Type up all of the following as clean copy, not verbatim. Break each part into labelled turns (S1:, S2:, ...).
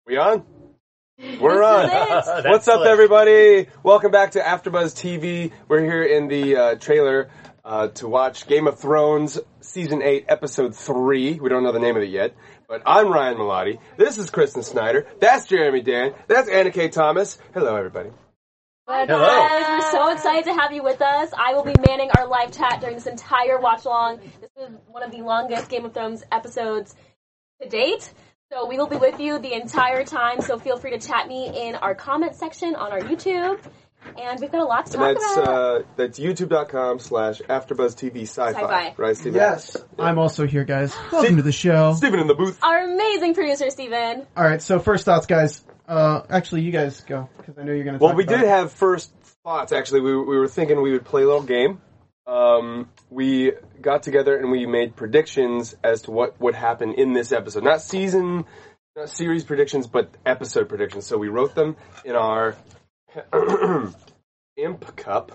S1: We on? We're on. What's up, everybody? Welcome back to AfterBuzz TV. We're here in the trailer to watch Game of Thrones Season 8, Episode 3. We don't know the name of it yet. But I'm Ryan Malati. This is Kristen Snyder. That's Jeremy Dan. That's Anna K. Thomas. Hello, everybody.
S2: Hi guys, we're so excited to have you with us. I will be manning our live chat during this entire watch-along. This is one of the longest Game of Thrones episodes to date. So we will be with you the entire time, so feel free to chat me in our comment section on our YouTube. And we've got a lot to talk about.
S1: That's youtube.com/AfterBuzzTV Sci-Fi. Right, Steven?
S3: Yes. I'm also here, guys. Welcome to the show.
S1: Steven in the booth.
S2: Our amazing producer, Steven.
S3: All right, so first thoughts, guys. Actually, you guys go, because I know you're going to talk
S1: Well, we did have first thoughts, actually. We were thinking we would play a little game. We got together and we made predictions as to what would happen in this episode. Not series predictions, but episode predictions. So we wrote them in our Imp Cup.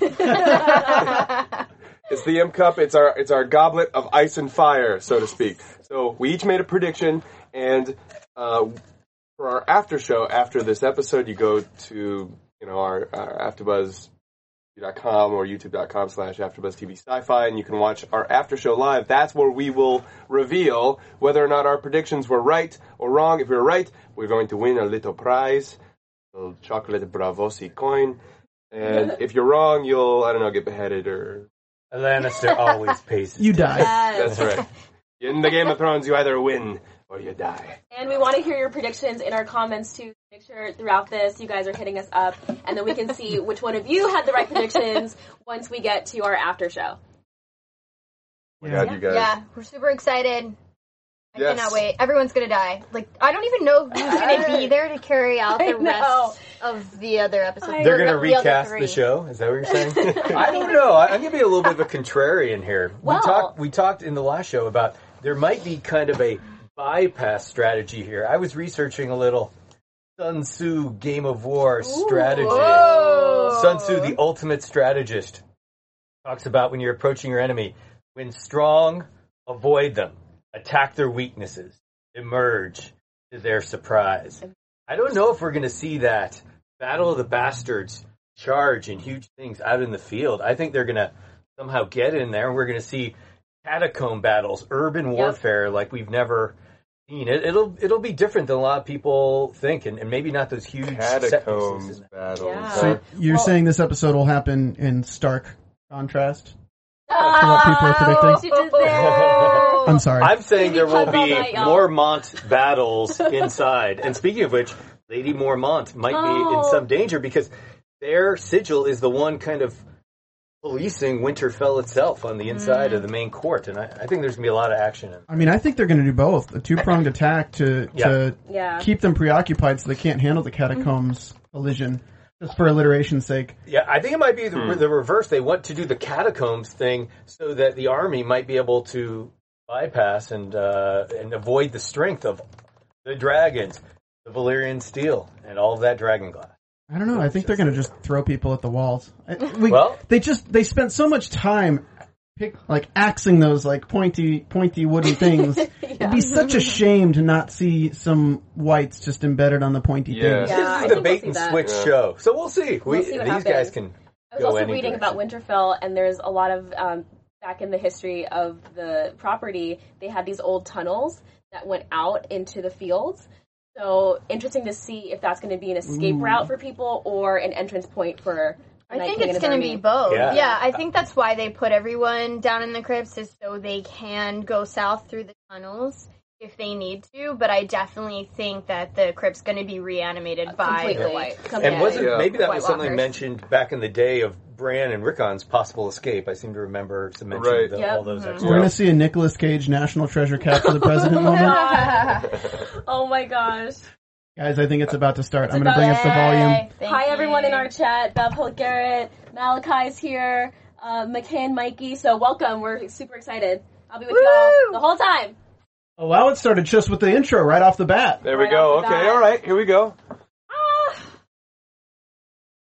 S1: It's the Imp Cup. It's our goblet of ice and fire, so to speak. So we each made a prediction, and for our after show after this episode, you go to our AfterBuzz.com or YouTube.com/AfterBuzzTV Sci-Fi, and you can watch our after show live. That's where we will reveal whether or not our predictions were right or wrong. If we're right, we're going to win a little prize, a little chocolate Bravosi coin. And if you're wrong, you'll, get beheaded or...
S4: Lannister always pays.
S3: You die.
S2: Yes.
S1: That's right. In the Game of Thrones, you either win or you die.
S2: And we want to hear your predictions in our comments, too. Make sure throughout this you guys are hitting us up, and then we can see which one of you had the right predictions once we get to our after show.
S1: Yeah, you guys.
S5: Yeah, we're super excited. I
S1: Yes.
S5: cannot wait. Everyone's gonna die. I don't even know who's gonna be there to carry out the rest of the other episodes.
S4: They're going to
S5: the other
S4: recast
S5: three.
S4: the show? Is that what you're saying? I don't know. I'm going to be a little bit of a contrarian here. We talked in the last show about there might be kind of a bypass strategy here. I was researching a little Sun Tzu Game of War strategy.
S5: Whoa.
S4: Sun Tzu, the ultimate strategist, talks about when you're approaching your enemy, when strong, avoid them. Attack their weaknesses. Emerge to their surprise. I don't know if we're going to see that Battle of the Bastards charge in huge things out in the field. I think they're going to somehow get in there, and we're going to see catacomb battles, urban warfare like we've never seen. It'll be different than a lot of people think, and maybe not those huge
S1: Catacombs battles.
S2: Yeah.
S3: So you're saying this episode will happen in stark contrast to what people are predicting?
S2: She did there.
S3: I'm sorry.
S4: I'm saying there will
S2: Maybe
S4: be
S2: cut all night, y'all.
S4: Mormont battles inside. And speaking of which, Lady Mormont might be in some danger because their sigil is the one kind of policing Winterfell itself on the inside of the main court. And I think there's going to be a lot of action in it.
S3: I mean, I think they're going to do both. A two-pronged attack to keep them preoccupied so they can't handle the catacombs collision, just for alliteration's sake.
S4: Yeah, I think it might be the reverse. They want to do the catacombs thing so that the army might be able to bypass and avoid the strength of the dragons, the Valyrian steel, and all of that dragon glass.
S3: I don't know. I think they're going to just throw people at the walls. They spent so much time axing those pointy wooden things. It'd be such a shame to not see some whites just embedded on the pointy things.
S2: Yeah,
S4: This is the bait and switch show, so we'll see.
S2: We'll see what
S4: these
S2: happens.
S4: guys can.
S2: I was also reading about Winterfell, and there's a lot of back in the history of the property, they had these old tunnels that went out into the fields. So interesting to see if that's going to be an escape route for people or an entrance point for.
S5: I think it's going to be both.
S4: Yeah.
S5: Yeah, I think that's why they put everyone down in the crypts, is so they can go south through the tunnels if they need to. But I definitely think that the crypt's going to be reanimated by
S2: completely white.
S4: And maybe that
S5: White
S4: was something
S5: Walkers.
S4: mentioned back in the day of Bran and Rickon's possible escape. I seem to remember some mention of all those extras.
S3: We're going to see a Nicolas Cage National Treasure capture the president moment.
S2: Oh my gosh.
S3: Guys, I think it's about to start. I'm going to bring up the volume.
S2: Hi everyone in our chat. Bev Holt Garrett, Malachi's here, McKay and Mikey. So welcome. We're super excited. I'll be with y'all the whole time.
S3: Oh, wow, it started just with the intro right off the bat.
S1: There we go. Okay, all right, here we go.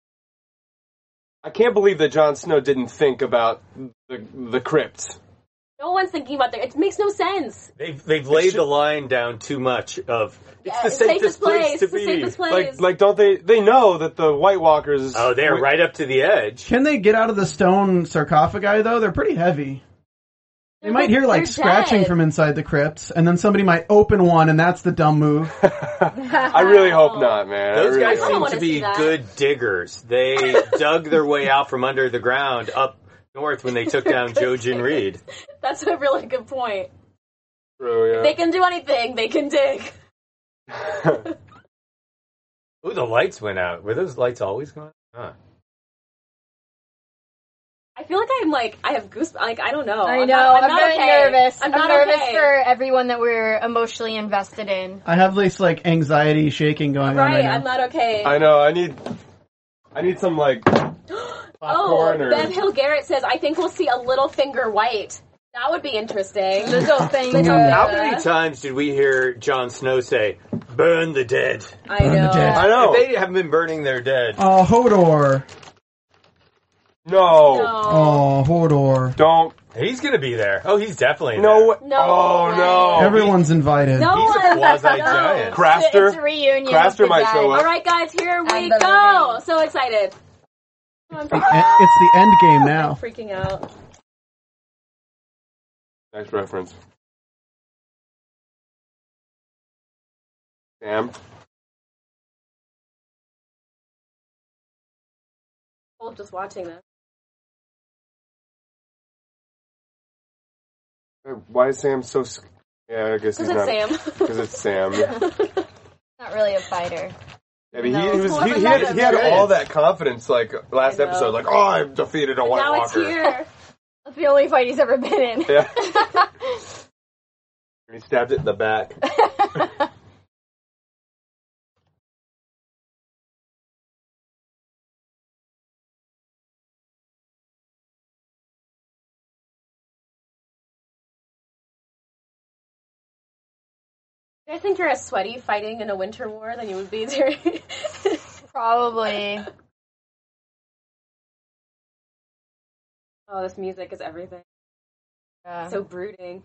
S1: I can't believe that Jon Snow didn't think about the crypts.
S2: No one's thinking about that. It makes no sense.
S4: They've laid the line down too much of it's the safest place to be.
S2: Safest place.
S1: Like don't they know that the White Walkers?
S4: Oh, they're right up to the edge.
S3: Can they get out of the stone sarcophagi though? They're pretty heavy. They might hear like scratching from inside the crypts, and then somebody might open one, and that's the dumb move.
S1: I really hope not, man.
S4: Those guys
S2: seem
S4: to be good diggers. They dug their way out from under the ground up north when they took down Jojen Reed.
S2: That's a really good point.
S1: True, yeah.
S2: If they can do anything, they can dig.
S4: Ooh, the lights went out. Were those lights always going? Huh.
S2: I feel like I have goosebumps. Like, I don't know.
S5: I know. I'm
S2: not
S5: very
S2: okay.
S5: nervous.
S2: I'm
S5: I'm
S2: not
S5: nervous
S2: okay.
S5: for everyone that we're emotionally invested in.
S3: I have this like anxiety shaking going on right now.
S2: I'm not okay.
S1: I know. I need some like popcorn or.
S2: Bev Hill Garrett says, I think we'll see a Littlefinger White. That would be interesting.
S5: Littlefinger.
S4: How many times did we hear Jon Snow say, "Burn the dead"?
S2: I know.
S1: I know.
S4: If they haven't been burning their dead.
S3: Oh, Hodor.
S1: No.
S3: Oh, Hodor.
S1: Don't.
S4: He's gonna be there. Oh, he's definitely there.
S1: No.
S2: No
S1: Oh
S2: way.
S1: no.
S3: Everyone's invited.
S2: No
S4: He's a
S2: one.
S4: quasi-giant.
S1: Craster.
S5: It's a reunion.
S1: Craster
S5: of the
S1: might
S5: dead.
S1: show up.
S2: All right, guys, here we
S5: And the
S2: go.
S5: living.
S2: So excited. I'm
S3: It's the end game now.
S2: freaking out.
S1: Nice reference. Sam.
S2: Both just watching this.
S1: Why is Sam so? Yeah, I guess he's not. Because it's Sam. Yeah.
S5: Not really a fighter.
S1: I mean,
S5: No,
S1: he had all that confidence, like last episode, like, oh, I've defeated a White
S2: Now
S1: Walker.
S2: it's here.
S5: That's the only fight he's ever been in.
S1: Yeah. And he stabbed it in the back.
S2: I think you're as sweaty fighting in a winter war than you would be during.
S5: Probably.
S2: Oh, this music is everything. So brooding.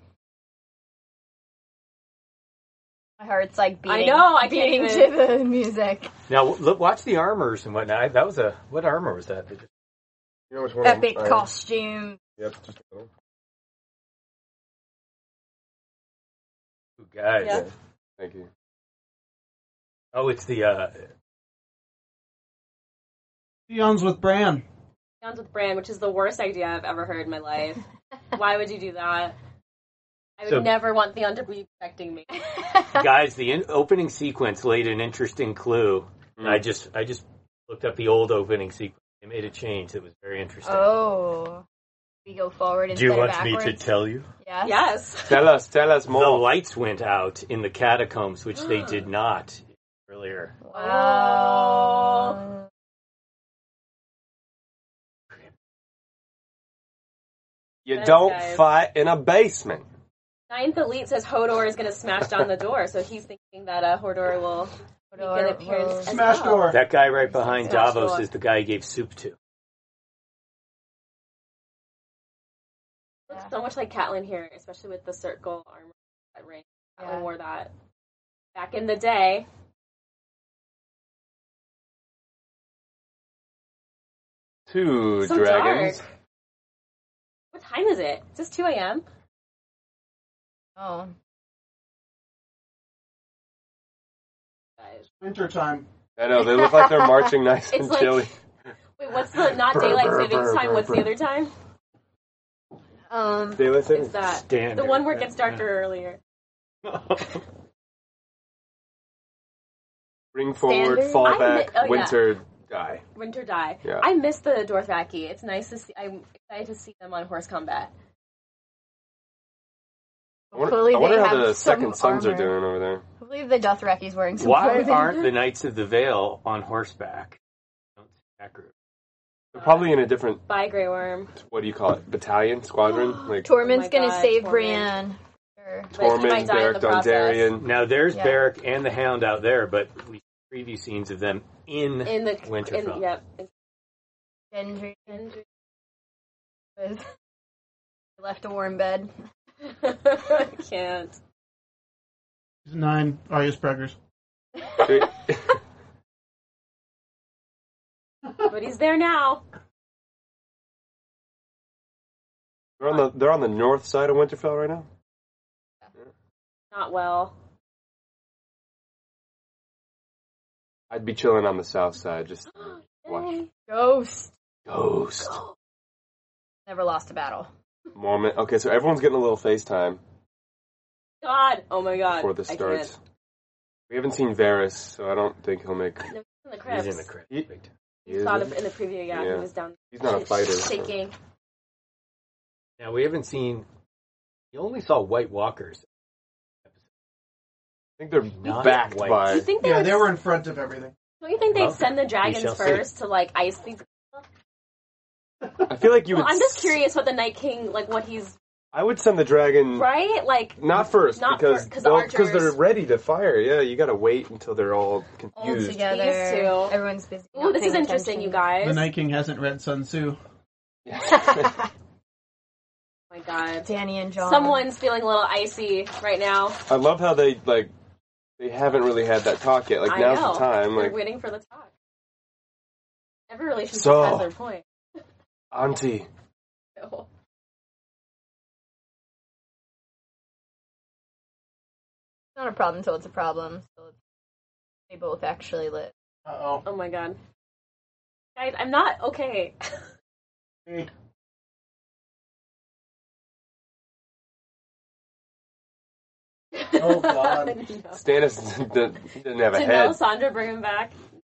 S5: My heart's like beating.
S2: I know, I
S5: beating
S2: can't
S5: to
S2: even.
S5: the music.
S4: Now, look, watch the armors and whatnot. That was what armor was that?
S1: You know which one
S5: Epic costume.
S1: Yep, just a little.
S4: Ooh, guys.
S2: Yeah.
S1: Thank you.
S4: Oh, it's the
S3: Peons with Bran.
S2: Sounds with Bran, which is the worst idea I've ever heard in my life. Why would you do that? I would never want Theon to be protecting me.
S4: guys. The opening sequence laid an interesting clue. I just looked up the old opening sequence. They made a change that was very interesting.
S5: Oh. We go forward
S4: Do
S5: instead
S4: you
S5: of
S4: want
S5: backwards.
S4: me to tell you?
S5: Yes.
S2: Yes.
S1: Tell us
S4: The
S1: more.
S4: lights went out in the catacombs, which they did not earlier.
S5: Wow.
S1: You
S2: Yes,
S1: don't
S2: guys.
S1: fight in a basement.
S2: Ninth Elite says Hodor is going to smash down the door, so he's thinking that Hodor will make an appearance. as
S3: Smash
S2: well.
S3: door.
S4: That guy right behind
S2: Smash
S4: Davos
S2: door.
S4: is the guy he gave soup to.
S2: Looks so much like Catelyn here, especially with the circle armor that ring. Catelyn wore that back in the day.
S1: Two
S2: So
S1: dragons.
S2: dark. What time is it? Is this 2 a.m.?
S5: Oh.
S2: Guys.
S3: Winter time.
S1: I know, they look like they're marching nice
S2: It's
S1: and
S2: like-
S1: chilly.
S2: Wait, what's the not daylight savings time? What's the other time?
S1: Daylight savings?
S2: Is that
S4: Standard.
S2: the one where it gets darker earlier?
S1: Bring forward,
S5: Standard?
S1: fall
S2: I
S1: back,
S2: mi- oh, yeah.
S1: winter, die.
S2: Winter die.
S1: Yeah.
S2: I miss the Dothraki. It's nice to see. I'm excited to see them on horse combat.
S1: I
S5: Hopefully
S1: wonder
S5: they
S1: how
S5: have
S1: the
S5: some
S1: second sons
S5: armor.
S1: are doing over there.
S5: Hopefully the Dothraki's wearing some
S4: Why
S5: clothing.
S4: aren't the Knights of the Vale on horseback? I don't see that group.
S1: They're probably in a different,
S2: Bye, Grey Worm.
S1: what do you call it, battalion, squadron? Like
S5: Tormund's
S2: Oh my
S5: gonna
S2: God,
S5: save
S2: Tormund.
S5: Brienne. Sure.
S2: But he might
S1: Tormund,
S2: die in
S1: Beric
S2: the process.
S1: Dondarrion.
S4: Now there's
S5: Yeah.
S4: Beric and the Hound out there, but we see preview scenes of them in
S2: In the
S4: Winterfell.
S2: Yep.
S5: Gendry
S2: Gendry.
S5: was Left a warm bed.
S2: I can't.
S3: He's 9. Arya's preggers.
S2: But he's there now.
S1: They're on the north side of Winterfell right now?
S2: Not well.
S1: I'd be chilling on the south side, just watch.
S5: Ghost. Never lost a battle.
S1: Moment. Okay, so everyone's getting a little FaceTime.
S2: God. Oh my God.
S1: Before this starts. We haven't seen Varys, so I don't think he'll make...
S2: No, he's in the crypts.
S4: He's in the crypt.
S2: You saw it in the preview, yeah. He was down.
S1: He's not a fighter.
S2: Shaking.
S4: Now, we haven't seen... You only saw White Walkers.
S1: I think they're backed by...
S3: They were in front of everything.
S2: Don't you think they'd send the dragons first to, like, ice these people?
S1: I feel like you would...
S2: I'm just curious what the Night King, like, what he's...
S1: I would send the dragon...
S2: Right? Like...
S1: Not first, because
S2: archers...
S1: they're ready to fire. Yeah, you gotta wait until they're all confused.
S5: All together. Everyone's busy.
S2: Ooh, this is interesting, you guys.
S3: The Night King hasn't read Sun Tzu.
S2: Oh my God.
S5: Danny and John.
S2: Someone's feeling a little icy right now.
S1: I love how they haven't really had that talk yet. Like, now's the time.
S2: They're waiting for the talk. Every relationship has their point.
S1: Auntie.
S5: It's
S2: No.
S5: not a problem until it's a problem. So they both actually live.
S3: Uh-oh.
S2: Oh my God. Guys, I'm not okay.
S3: Hey. Oh God.
S2: No.
S1: Stannis didn't have a
S2: Did
S1: head.
S2: Melisandre bring him back?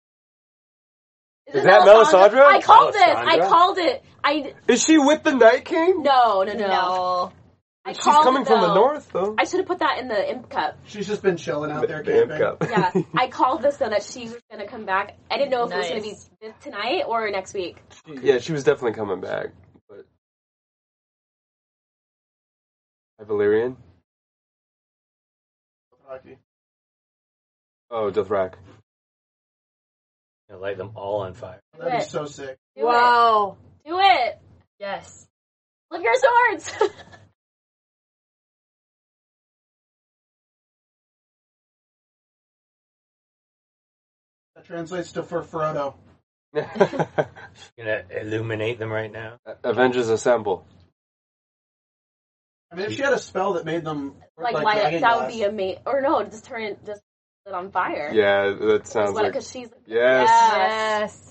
S1: Is that Melisandre?
S2: I called this.
S1: Melisandre?
S2: I called it.
S1: Is she with the Night King?
S2: No.
S1: She's coming from the north, though.
S2: I should have put that in the Imp Cup.
S3: She's just been chilling out there
S1: the Imp
S3: camping.
S1: Cup.
S2: Yeah, I called this though that she was going to come back. I didn't know if it was going to be tonight or next week.
S1: Yeah, she was definitely coming back. But Valyrian? Oh, Dothrak.
S4: Gonna light them all on fire.
S3: That'd be so sick.
S5: Wow.
S2: Do it.
S5: Yes.
S2: Flip your swords.
S3: That translates to for Frodo.
S4: Gonna illuminate them right now.
S1: Avengers Assemble.
S3: I mean, if she had a spell that made them
S2: like light up, that would be amazing. Or no, just turn it on fire.
S1: Yeah, that sounds like...
S2: Because she's...
S1: Yes.
S5: Yes.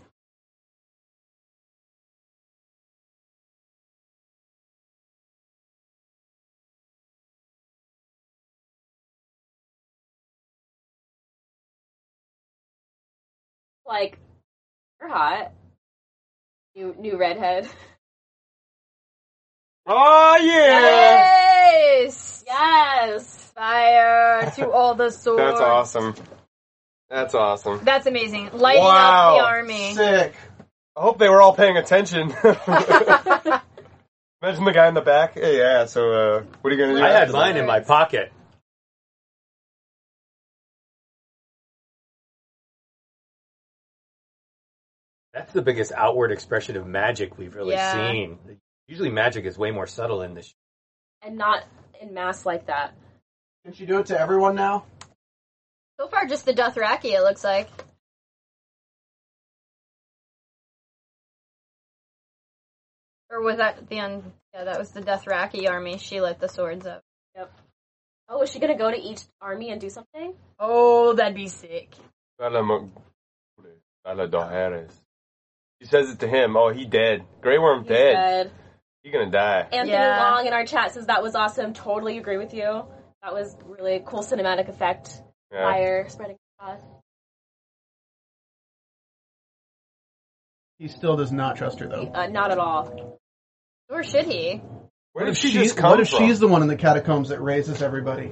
S2: Like, you're hot. New redhead.
S1: Oh, yeah!
S5: Yes! Fire to all the swords.
S1: That's awesome. That's awesome.
S5: That's amazing. Lighting up the army.
S1: Sick. I hope they were all paying attention. Imagine the guy in the back. Hey, yeah, so what are you going to do?
S4: I had mine in my pocket. That's the biggest outward expression of magic we've really seen. Usually magic is way more subtle in this.
S2: And not in mass like that.
S3: Can she do it to everyone now?
S5: So far, just the Dothraki, it looks like. Or was that the end? Yeah, that was the Dothraki army. She lit the swords up.
S2: Yep. Oh, is she gonna go to each army and do something?
S5: Oh, that'd be sick.
S1: She says it to him. Oh, he dead. Grey Worm dead. He's gonna die.
S2: Anthony Long in our chat says that was awesome. Totally agree with you. That was really a cool cinematic effect.
S1: Yeah.
S2: Fire spreading across.
S3: He still does not trust her, though.
S2: Not at all.
S5: Or should he?
S1: Where did she just come from?
S3: What if she's the one in the catacombs that raises everybody?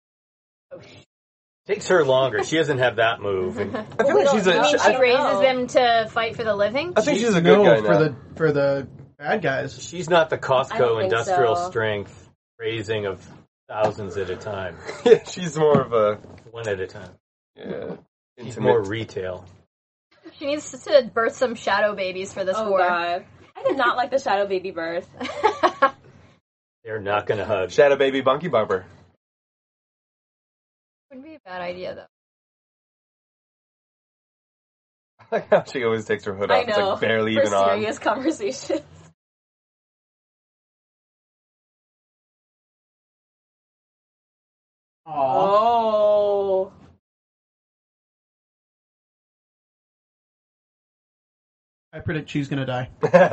S4: Takes her longer. She doesn't have that move.
S1: I feel like she's
S5: You mean she raises them to fight for the living?
S1: I think she's a good guy now.
S3: for the bad guys.
S4: She's not the
S2: I
S4: Costco
S2: don't think
S4: industrial
S2: so.
S4: strength raising of thousands at a time.
S1: Yeah, she's more of a...
S4: One at a time.
S1: Yeah.
S4: She's
S1: Intimate.
S4: more retail.
S5: She needs to birth some shadow babies for this war.
S2: God. I did not like the shadow baby birth.
S4: They're not going to hug.
S1: Shadow Baby Bunky Bumper.
S5: Wouldn't be a bad idea, though.
S1: I like how she always takes her hood off.
S2: I know.
S1: It's like barely
S2: for
S1: even on.
S2: serious conversations. Oh.
S3: I predict she's gonna die.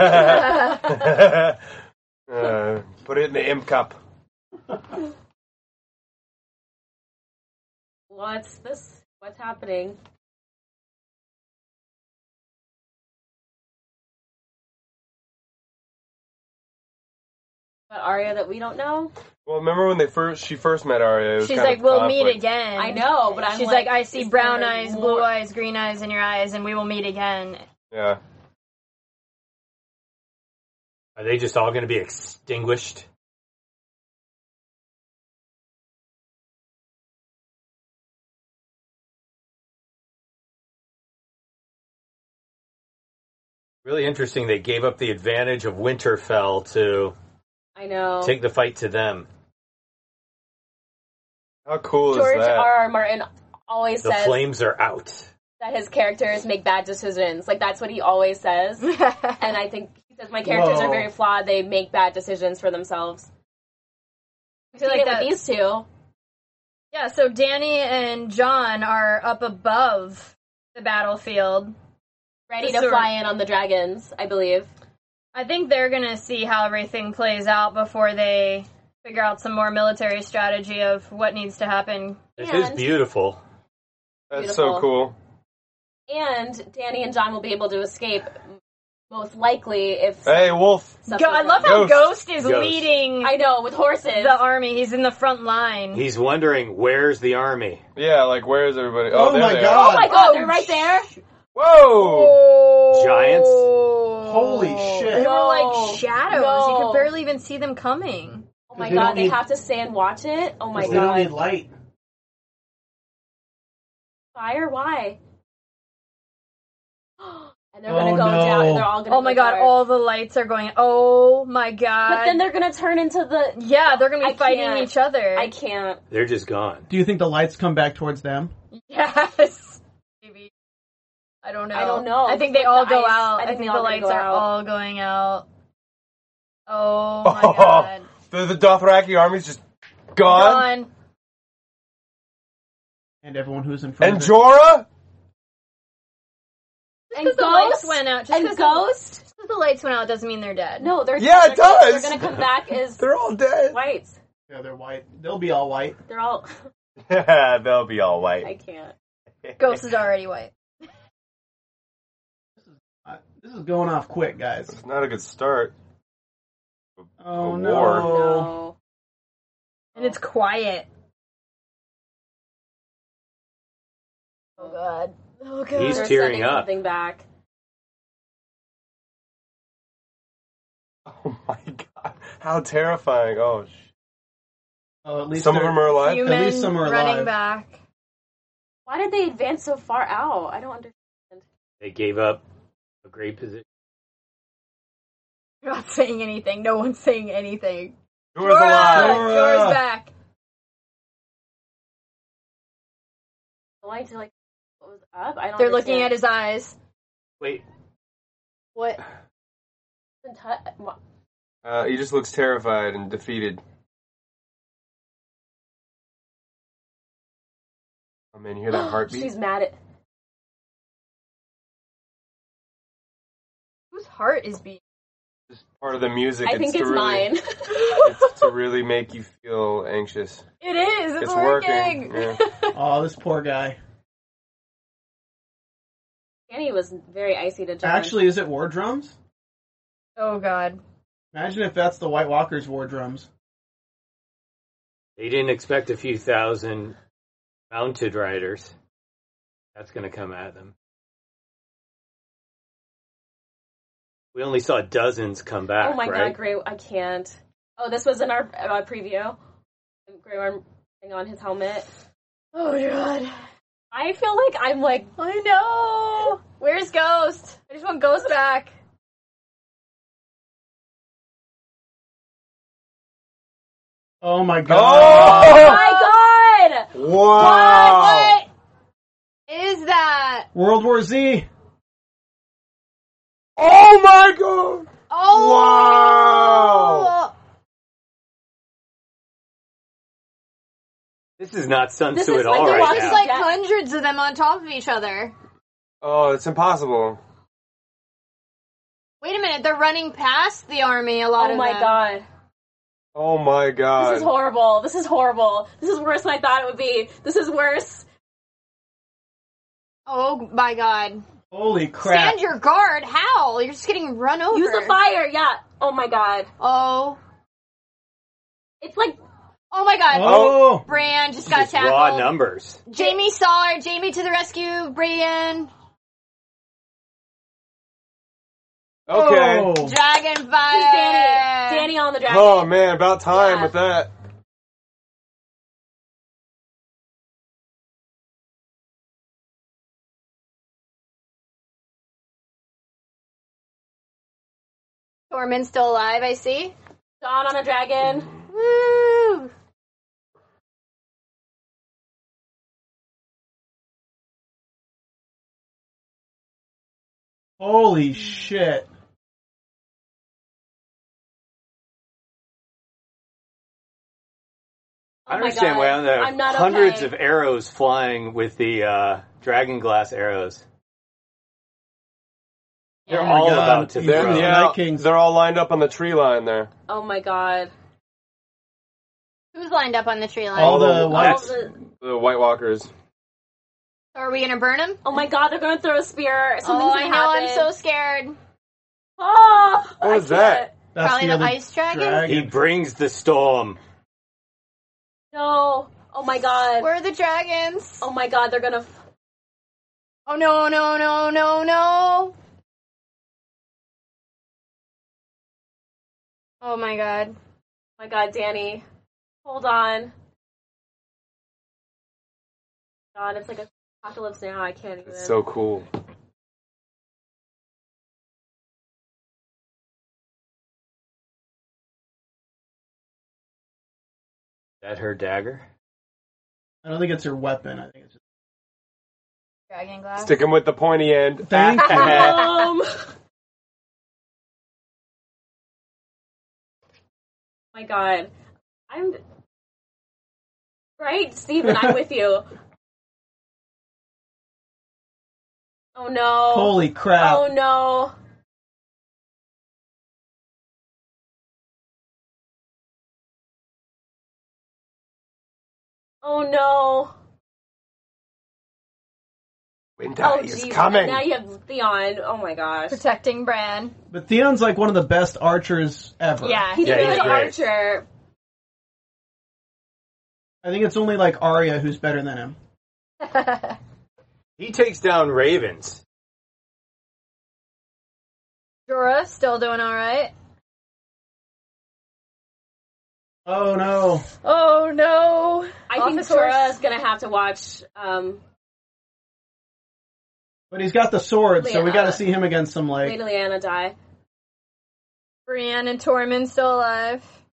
S1: Put it in the imp cup.
S2: What's this? What's happening? But Arya that we don't know?
S1: Well, remember when she first met Arya? It was
S5: She's
S1: kind
S5: like,
S1: of
S5: we'll
S1: conflict.
S5: meet again.
S2: I know, but
S5: She's like, I see
S2: is
S5: brown
S2: there
S5: eyes,
S2: more-
S5: blue eyes, green eyes in your eyes, and we will meet again.
S1: Yeah.
S4: Are they just all going to be extinguished? Really interesting. They gave up the advantage of Winterfell to
S2: I know.
S4: take the fight to them.
S1: How cool
S2: George
S1: is that?
S2: R.R. Martin always
S4: The
S2: says
S4: flames are out.
S2: that his characters make bad decisions. Like, that's what he always says. And I think he says, my characters are very flawed. They make bad decisions for themselves. I feel like with these two.
S5: Yeah, so Dany and Jon are up above the battlefield.
S2: Ready to fly in on the dragons, I believe.
S5: I think they're going to see how everything plays out before they figure out some more military strategy of what needs to happen.
S4: This is beautiful.
S1: That's so cool.
S2: And Dany and Jon will be able to escape, most likely, if...
S1: Hey, Wolf!
S5: I love how Ghost is leading...
S2: I know, with horses.
S5: The army. He's in the front line.
S4: He's wondering, where's the army?
S1: Yeah, like, where's everybody?
S3: Oh
S1: there
S3: my
S1: they
S3: God.
S1: are.
S2: Oh my god, they're right there!
S1: Whoa!
S4: Giants?
S3: Holy shit.
S5: They were like shadows.
S2: No.
S5: You could barely even see them coming.
S2: Oh my
S3: They
S2: god,
S3: don't
S2: they
S3: need-
S2: have to stand watch it? Oh my
S3: They don't need
S2: god.
S3: light.
S2: Fire? Why? And they're gonna
S3: Oh,
S2: go
S3: no.
S2: down, and they're all gonna
S5: Oh my
S2: go
S5: god,
S2: dark.
S5: all the lights are going... Oh my god.
S2: But then they're gonna turn into the...
S5: Yeah, they're gonna be
S2: I
S5: fighting
S2: can't.
S5: each other.
S2: I can't.
S4: They're just gone.
S3: Do you think the lights come back towards them?
S5: Yes. Maybe. I don't know.
S2: I don't know.
S5: I think they
S2: Like
S5: all
S2: the
S5: go
S2: ice,
S5: out.
S2: I think
S5: the
S2: they all
S5: lights
S2: go
S5: are
S2: out.
S5: all going out. Oh my god.
S1: The Dothraki army's just gone.
S5: Gone.
S3: And everyone who's in front
S1: And
S3: of it.
S1: Jorah?
S2: And
S5: the lights
S2: Ghost
S5: went out.
S2: and Ghost?
S5: Just because the lights went out doesn't mean they're dead.
S2: No, they're
S1: Yeah, it does.
S2: They're gonna come back as
S1: They're all dead.
S2: whites.
S3: Yeah, they're white. They'll be all white.
S2: They're all...
S1: They'll be all white.
S2: I can't.
S5: Ghost is already white.
S3: This is going off quick, guys.
S1: It's not a good start.
S3: Oh
S1: A
S3: no.
S1: war.
S2: No.
S5: And it's quiet. Oh god. Oh god.
S4: He's
S2: They're
S4: tearing
S2: sending
S4: up.
S2: something back.
S1: Oh my god. How terrifying. Oh,
S3: Oh, at least
S1: some of
S3: they're-
S1: them are alive?
S5: Human
S3: At least some are
S5: running
S3: alive.
S5: back.
S2: Why did they advance so far out? I don't understand.
S4: They gave up a great position.
S5: You're not saying anything. No one's saying anything.
S1: Jorah's alive.
S5: Jorah's back.
S2: Why to like what was up? I don't.
S5: They're looking at his eyes.
S4: Wait,
S5: What?
S1: He just looks terrified and defeated. Oh man, you hear that heartbeat?
S2: She's mad at.
S5: Whose heart is beating?
S1: It's part of the music.
S2: I think
S1: to
S2: it's
S1: really,
S2: mine.
S1: It's to really make you feel anxious.
S5: It is. It's
S1: working.
S5: working.
S1: Yeah.
S3: Oh, this poor guy.
S2: Annie was very icy to Jon.
S3: Actually, is it war drums?
S5: Oh god.
S3: Imagine if that's the White Walkers' war drums.
S4: they didn't expect a few thousand mounted riders. That's going to come at them. We only saw dozens come back.
S2: Oh my
S4: right?
S2: god, Grey! I can't. Oh, this was in our preview. Grey Worm putting on his helmet.
S5: Oh god.
S2: I feel like I'm like
S5: I know. Where's Ghost? I just want Ghost back.
S3: Oh my god.
S2: Oh my god!
S1: Wow!
S5: What is that?
S3: World War Z.
S1: Oh my god!
S5: Oh!
S1: Wow!
S4: This is not Sun
S2: This
S4: Tzu
S2: is
S4: at
S2: like
S4: all
S2: the
S4: right
S2: Walking
S5: There's
S4: now.
S5: like hundreds of them on top of each other.
S1: Oh, it's impossible.
S5: Wait a minute, they're running past the army, a lot
S2: Oh
S5: of
S2: my
S5: them.
S2: god.
S1: Oh my god.
S2: This is horrible. This is horrible. This is worse than I thought it would be. This is worse.
S5: Oh my god.
S3: Holy crap.
S5: Stand your guard, how? You're just getting run over.
S2: Use the fire, yeah. Oh my god.
S5: Oh.
S2: It's like,
S5: Oh my god.
S3: Oh.
S5: Brienne just got
S4: Just raw
S5: tackled.
S4: numbers.
S5: Jamie saw her. Jamie to the rescue. Brienne.
S1: Okay.
S3: Oh.
S5: Dragon fire.
S2: Danny on the dragon.
S1: Oh man, about time
S2: Yeah.
S1: with that.
S5: Tormund's still alive, I see.
S2: Dawn on a dragon.
S5: Woo!
S3: Holy shit.
S4: I
S2: Oh
S4: don't
S2: my
S4: understand
S2: God.
S4: why there
S2: I'm not
S4: are hundreds
S2: okay.
S4: of arrows flying with the dragon glass arrows. They're
S3: Oh my
S4: all
S3: God.
S4: about to
S3: They're-
S4: throw.
S3: yeah.
S1: Yeah,
S3: Night Kings.
S1: they're all lined up on the tree line there.
S2: Oh my god.
S5: Who's lined up on the tree line?
S3: All the
S2: All
S3: whites.
S1: The White Walkers.
S5: Are we gonna burn him?
S2: Oh my god, they're gonna throw a spear. Something's
S5: I
S2: gonna
S5: know,
S2: happen.
S5: I'm so scared.
S2: Oh!
S1: What
S2: I
S1: was that?
S2: can't.
S3: That's
S5: Probably the
S3: other
S5: ice dragon?
S4: He brings the storm.
S2: No. Oh my god.
S5: Where are the dragons?
S2: Oh my god, they're gonna...
S5: Oh no, no, no, no, no. Oh my god.
S2: Oh my god, Danny. Hold on. God, it's like a apocalypse now. I can't even.
S1: It's so cool.
S4: Is that her dagger?
S3: I don't think it's her weapon. I think it's just...
S5: Dragon glass.
S1: Stick him with the pointy end.
S3: Thank you.
S2: My god. I'm... Right, Steven, I'm with you. Oh no.
S3: Holy crap.
S2: Oh no. Oh no.
S1: Winter
S2: Oh
S1: is
S2: jeez.
S1: coming.
S2: And now you have Theon. Oh my gosh.
S5: Protecting Bran.
S3: But Theon's like one of the best archers ever.
S5: Yeah,
S2: He's
S4: Yeah,
S2: a
S4: he's
S2: good
S4: great.
S2: archer.
S3: I think it's only like Arya who's better than him.
S4: He takes down ravens.
S5: Jorah still doing alright.
S3: Oh no.
S5: Oh no.
S2: I
S5: Off
S2: think
S5: his horse.
S2: Jorah is gonna have to watch.
S3: But he's got the sword, so we
S2: Lyanna.
S3: gotta see him against some like...
S2: Lady Lyanna die.
S5: Brienne and Tormund still alive.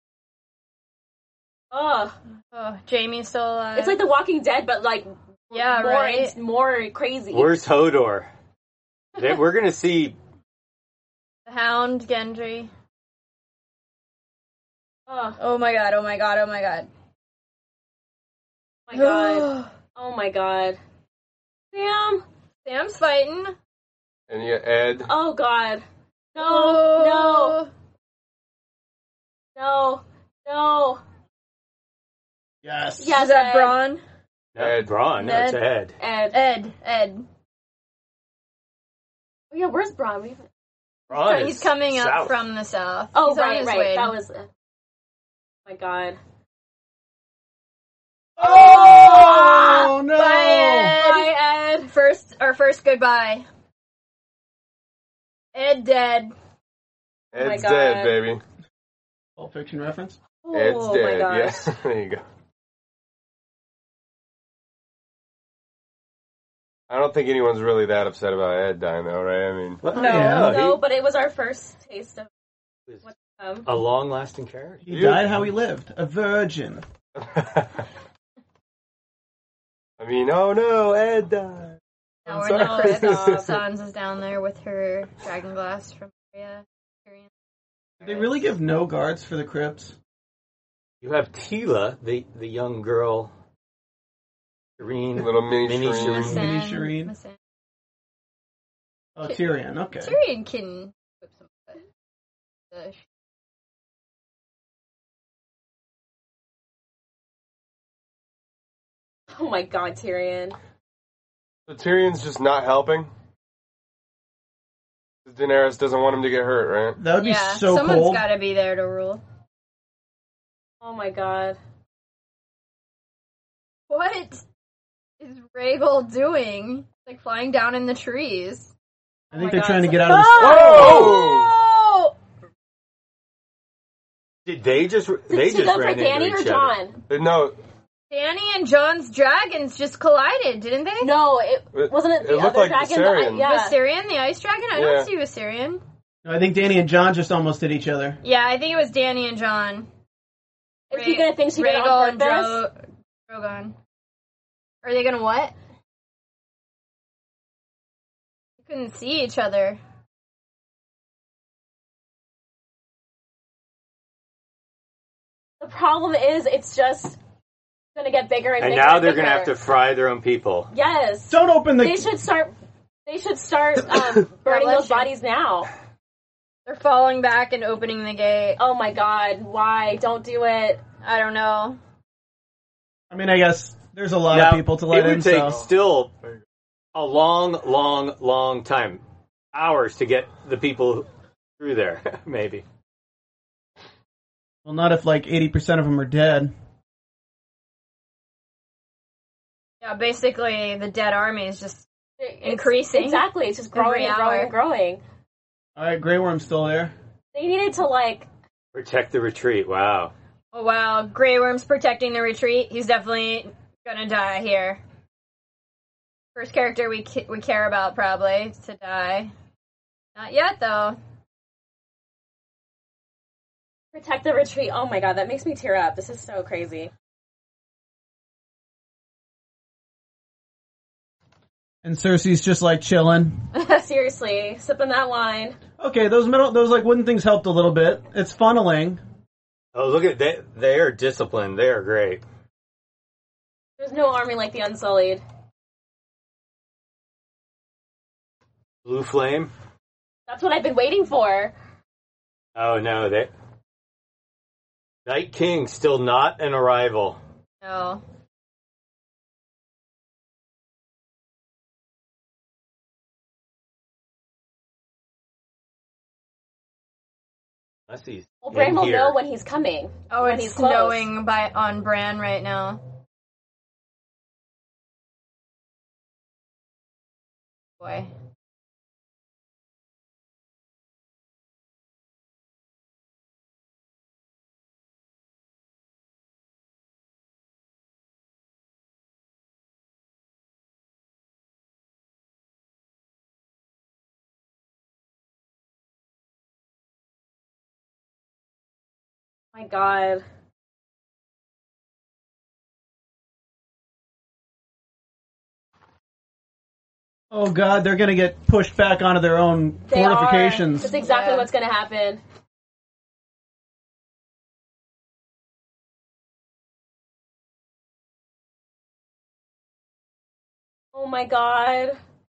S2: Oh,
S5: Oh, Jamie's still alive.
S2: it's like The Walking Dead, but like
S5: Yeah,
S2: more
S5: right.
S2: more crazy.
S4: Where's Hodor? We're gonna see.
S5: the Hound, Gendry.
S2: Oh
S5: Oh my god, oh my god, oh my god.
S2: my god. Oh my god. Sam.
S5: Sam's fighting.
S1: And you Ed.
S2: Oh god. No.
S5: Oh.
S2: No. No. No.
S3: Yes.
S2: Yes.
S5: Is that
S2: Ed.
S5: Bronn?
S4: Ed Braun. No, it's
S5: Ned.
S4: Ed.
S2: Ed.
S5: Ed.
S2: Oh yeah. Where's Bronn? We haven't-
S4: Braun
S5: So
S4: is
S5: he's coming up
S4: south.
S5: from the south.
S2: Oh
S5: He's on
S2: right,
S5: his
S2: right.
S5: way.
S2: That was. Oh my god.
S3: Oh no!
S5: Bye, Ed.
S2: Bye, Ed.
S5: Our first goodbye. Ed dead.
S2: Oh my
S1: Ed's
S2: God.
S1: dead, baby.
S3: Pulp Fiction reference?
S1: Ed's
S2: Oh
S1: dead.
S2: my gosh.
S1: Yes, there you go. I don't think anyone's really that upset about Ed dying, though, right? I mean,
S4: Well,
S3: Yeah.
S2: No, but it was our first taste of.
S4: A long-lasting character.
S3: He died how he lived, a virgin.
S1: I mean, oh no, Ed died.
S5: Now we're in the crypt. Sansa's down there with her dragon glass from Arya.
S3: Did they really give no guards for the crypts?
S4: You have Tila, the young girl. Shireen.
S1: Little mini
S3: Shireen. Oh, Tyrion, okay.
S5: Tyrion can whip some butt.
S2: Oh my god, Tyrion.
S1: So Tyrion's just not helping? Daenerys doesn't want him to get hurt, right?
S3: That would be so
S5: someone's
S3: cold.
S5: Gotta be there to rule.
S2: Oh my god.
S5: What is Rhaegal doing? Like flying down in the trees.
S3: I think they're trying to get out of this.
S1: Oh!
S4: Did they just?
S2: Did she go for
S4: ran
S2: Dany
S4: into
S2: or
S4: each
S2: Jon?
S1: No.
S5: Dany and Jon's dragons just collided, didn't they?
S2: No, it wasn't it the
S1: looked
S2: other
S1: like
S2: dragon.
S1: Viserion.
S5: Viserion, the ice dragon? I don't see Viserion.
S3: No, I think Dany and Jon just almost hit each other.
S5: Yeah, I think it was Dany and Jon.
S2: Is he gonna think she did it on purpose?
S5: Drogon. Are they gonna what? They couldn't see each other.
S2: The problem is, it's just gonna get bigger and bigger.
S4: And now they're
S2: bigger.
S4: gonna have to fry their own people.
S2: Yes.
S3: Don't open the...
S2: They should start burning those bodies now.
S5: They're falling back and opening the gate.
S2: Oh my god, why? Don't do it.
S5: I don't know.
S3: I mean, I guess there's a lot of people to let in,
S4: It would take still a long time. Hours to get the people through there, maybe.
S3: Well, not if like 80% of them are dead.
S5: Yeah, basically the dead army is just increasing.
S2: Exactly, it's just growing and growing and growing.
S3: Alright, Grey Worm's still there.
S2: They needed to, like...
S4: Protect the retreat, wow.
S5: Oh wow, Grey Worm's protecting the retreat. He's definitely gonna die here. First character we care about, probably, to die. Not yet, though.
S2: Protect the retreat. Oh my god, that makes me tear up. This is so crazy.
S3: And Cersei's just like chilling.
S2: Seriously, sipping that wine.
S3: Okay, those like wooden things helped a little bit. It's funneling.
S4: Oh, look at they are disciplined. They are great.
S2: There's no army like the Unsullied.
S4: Blue Flame?
S2: That's what I've been waiting for.
S4: Oh no, Night King still not an arrival.
S5: No.
S2: Well, Bran will know when he's coming.
S5: Oh,
S2: when
S5: it's
S2: he's close.
S5: snowing on Bran right now. Boy.
S2: Oh my god.
S3: Oh god, they're gonna get pushed back onto their own fortifications.
S2: That's exactly what's gonna happen. Oh my god.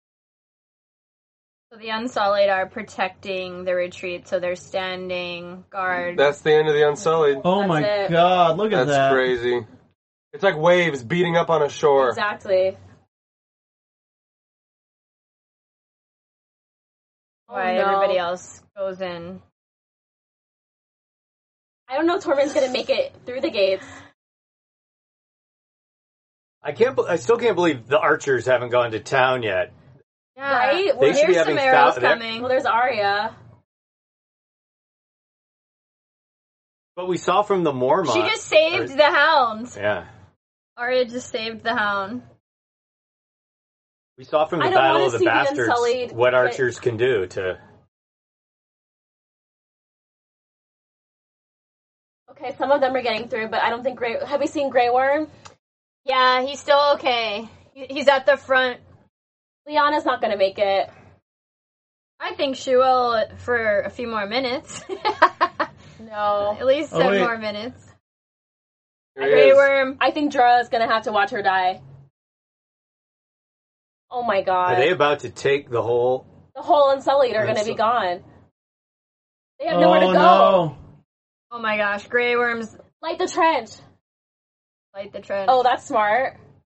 S5: So the Unsullied are protecting the retreat, so they're standing guard.
S1: That's the end of the Unsullied.
S3: Oh my god, look at that.
S1: That's crazy. It's like waves beating up on a shore.
S2: Exactly.
S5: Why everybody else goes in.
S2: I don't know if Tormund's gonna make it through the gates.
S4: I still can't believe the archers haven't gone to town yet.
S5: Yeah.
S2: Right?
S4: They should be
S5: Here's
S4: having
S5: some arrows coming.
S2: Well, there's Arya.
S4: But we saw from the Mormont.
S5: She just saved the hounds.
S4: Yeah.
S5: Arya just saved the hound.
S4: We saw from the Battle of the Bastards what archers can do to...
S2: Okay, some of them are getting through, but I don't think Have we seen Grey Worm?
S5: Yeah, he's still okay. He's at the front.
S2: Liana's not going to make it.
S5: I think she will for a few more minutes.
S2: No.
S5: At least 10 more minutes.
S1: Grey
S5: Worm.
S2: I think Jorah's going to have to watch her die. Oh my god.
S4: Are they about to take the whole...
S2: The whole Unsullied are going to be gone. They have nowhere to go.
S3: No.
S5: Oh my gosh, Grey Worm's...
S2: Light the trench.
S5: Light the trench.
S2: Oh, that's smart.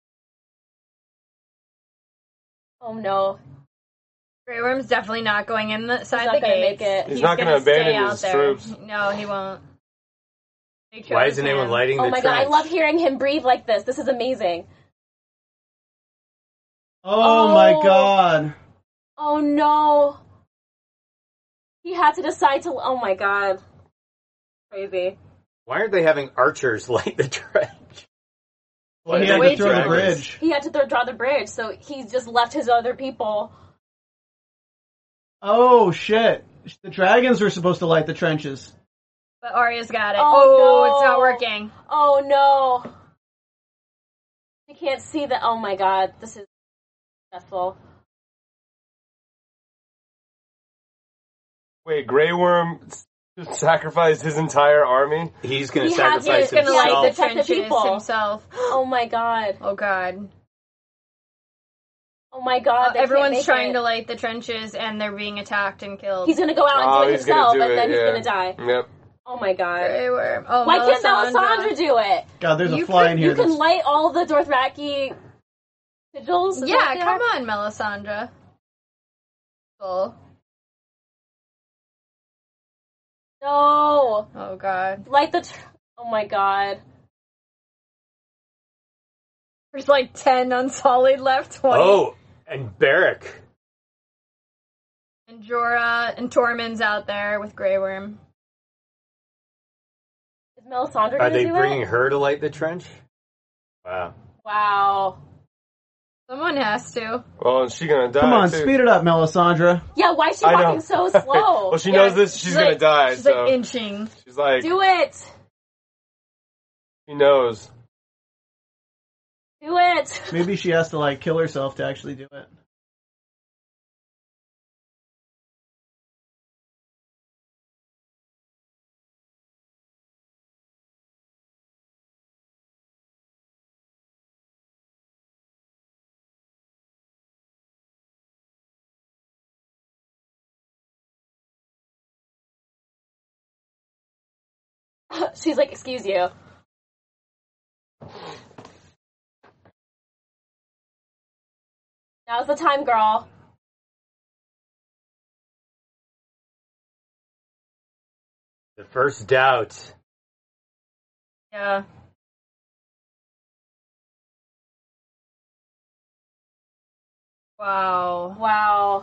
S2: Oh no.
S5: Grey Worm's definitely not going inside the
S2: gate.
S5: He's
S1: not going to abandon his
S5: there.
S1: troops.
S5: No, he won't.
S4: Why isn't anyone lighting the trench?
S2: Oh my god, I love hearing him breathe like this. This is amazing.
S3: Oh my god.
S2: Oh no. He had to decide to... Oh my god. Crazy.
S4: Why aren't they having archers light the trench?
S3: Well, he had to throw the bridge.
S2: He had to draw the bridge, so he just left his other people.
S3: Oh shit. The dragons were supposed to light the trenches.
S5: But Arya's got it.
S2: Oh no.
S5: It's not working.
S2: Oh no. You can't see the... Oh my god. This is stressful.
S1: Wait, Grey Worm sacrificed his entire army?
S4: He's going to sacrifice
S5: himself. He's going to light the
S2: trenches
S5: himself.
S2: Oh my god.
S5: Oh god.
S2: Oh my god.
S5: Everyone's trying to light the trenches and they're being attacked and killed.
S2: He's going to go out and do it himself and then he's going to die.
S1: Yep.
S2: Oh my god.
S5: Grey Worm. Oh,
S2: why can't Melisandre do it?
S3: God, there's a fly in here.
S2: You can light all the Dothraki sigils?
S5: Yeah, come on, Melisandre. Cool.
S2: No.
S5: Oh god.
S2: Light the... Oh my god.
S5: There's like 10 Unsullied left, 20.
S4: Oh, and Beric.
S5: And Jorah and Tormund's out there with Grey Worm.
S2: Is Melisandre
S4: Are they
S2: do
S4: bringing
S2: it?
S4: her to light the trench? Wow.
S2: Wow.
S5: Someone has to.
S1: Well, and she's gonna die.
S3: Come on,
S1: too.
S3: speed it up, Melisandre.
S2: Yeah, why is she walking so slow?
S1: Well, she knows this. She's gonna die.
S5: She's
S1: so
S5: like inching.
S1: she's like,
S2: Do it.
S1: she knows.
S2: Do it.
S3: Maybe she has to like kill herself to actually do it.
S2: She's like, excuse you. Now's the time, girl.
S4: The first doubt.
S5: Yeah. Wow.
S2: Wow.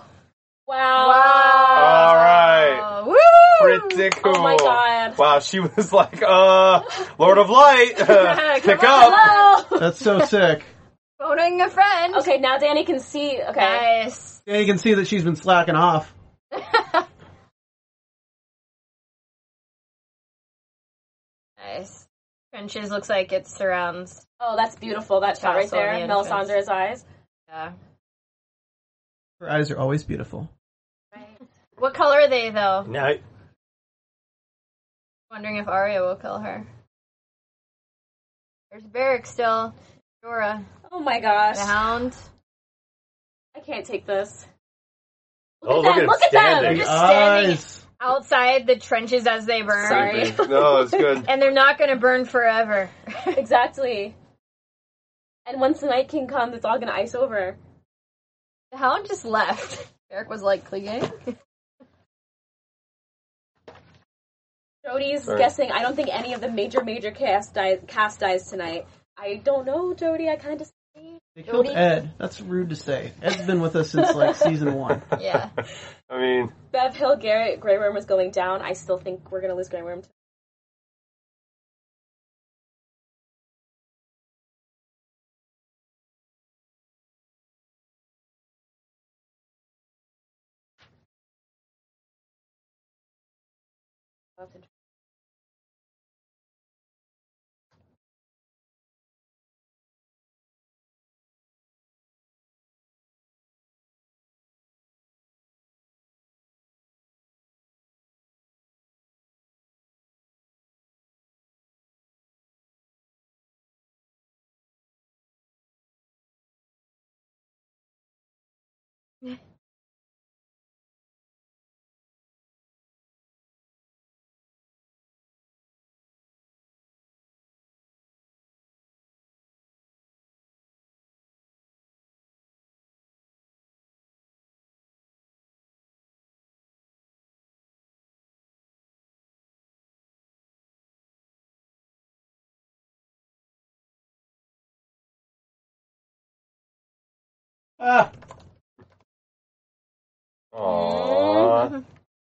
S1: All right.
S5: Woo!
S1: Critical.
S2: Oh my god.
S1: Wow, she was like, Lord of Light, pick up.
S2: Hello.
S3: That's so sick.
S5: Phoning a friend.
S2: Okay, now Dany can see. Okay.
S5: Nice.
S3: Yeah, you can see that she's been slacking off.
S5: Nice. Trenches looks like it surrounds.
S2: Oh, that's beautiful. That shot right
S5: Castle
S2: there.
S5: of the entrance.
S2: Melisandre's eyes.
S5: Yeah.
S3: Her eyes are always beautiful.
S5: Right. What color are they, though?
S4: Now,
S5: Wondering if Arya will kill her. There's Beric still. Jorah.
S2: Oh my gosh.
S5: The Hound.
S2: I can't take this.
S4: look at him
S2: Look at them.
S4: standing.
S5: They're just standing
S3: Eyes.
S5: outside the trenches as they burn.
S2: Sorry.
S1: No, it's good.
S5: And they're not going to burn forever.
S2: Exactly. And once the Night King comes, it's all gonna ice over.
S5: The Hound just left. Beric was like clicking.
S2: Jody's
S1: Sorry.
S2: guessing. I don't think any of the major cast dies tonight. I don't know, Jody. I kind of see.
S3: They killed
S2: Jody?
S3: Ed. That's rude to say. Ed's been with us since like season 1.
S5: Yeah.
S1: I mean,
S2: Bev Hill, Garrett, Grey Worm is going down. I still think we're gonna lose Grey Worm.
S1: Ah. Aww.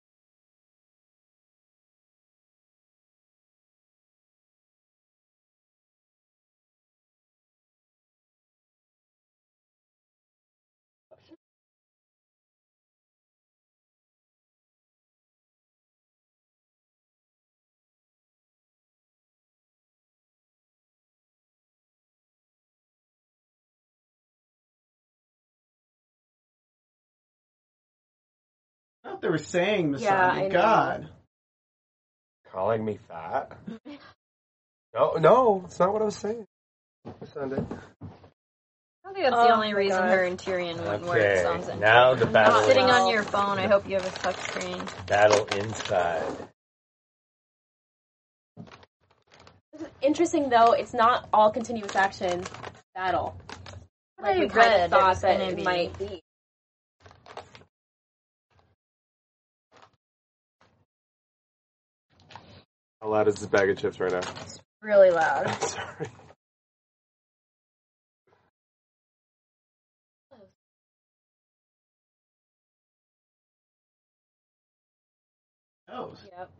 S3: I thought they were saying
S2: Yeah, I
S3: misogyny.
S2: know.
S3: God.
S1: Calling me fat? No, it's not what I was saying. I sounded.
S5: I think that's the only reason her and Tyrion wouldn't work. Songs and
S4: now the battle.
S5: Not sitting on your phone. I hope you have a touch screen.
S4: Battle inside.
S2: Interesting though, it's not all continuous action battle.
S5: Like
S2: we
S5: we
S2: kind
S5: read,
S2: of thought
S5: it was
S2: that
S5: gonna
S2: it
S5: be.
S2: might be.
S1: How loud is this bag of chips right now?
S5: Really loud.
S1: I'm sorry.
S3: Oh.
S2: Yep.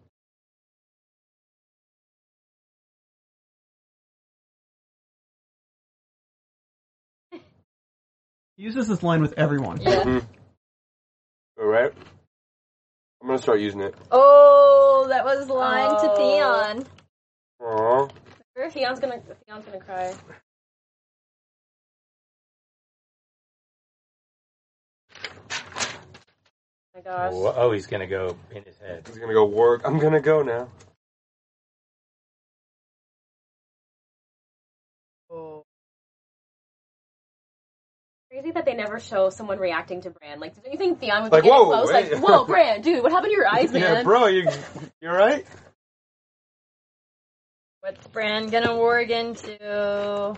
S3: He uses this line with everyone.
S5: Yeah.
S1: Mm-hmm. All right. I'm gonna start using it.
S5: Oh, that was the line to Theon.
S1: Aww.
S2: Theon's gonna cry. Oh my gosh.
S4: Oh, he's gonna go in his head.
S1: He's gonna go work. I'm gonna go now.
S5: Oh.
S2: Crazy that they never show someone reacting to Bran. Like, do you think Theon would
S1: Like,
S2: be getting
S1: whoa,
S2: close?
S1: wait.
S2: Like, whoa, Bran, dude, what happened to your eyes, man?
S1: Yeah, bro, you alright?
S5: What's Bran gonna warg into?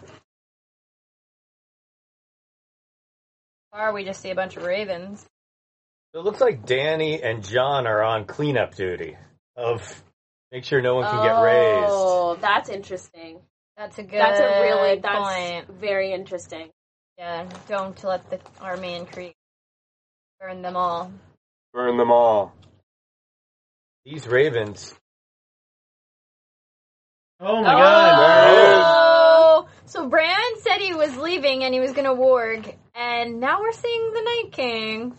S5: Or we just see a bunch of ravens.
S4: It looks like Danny and John are on cleanup duty. Of make sure no one can get raised.
S2: Oh, that's interesting.
S5: That's a good
S2: That's
S5: point.
S2: very interesting.
S5: Yeah, don't let the army and Creek burn them all.
S1: Burn them all.
S4: These ravens.
S3: Oh my god.
S5: Oh! So Bran said he was leaving and he was gonna warg, and now we're seeing the Night King.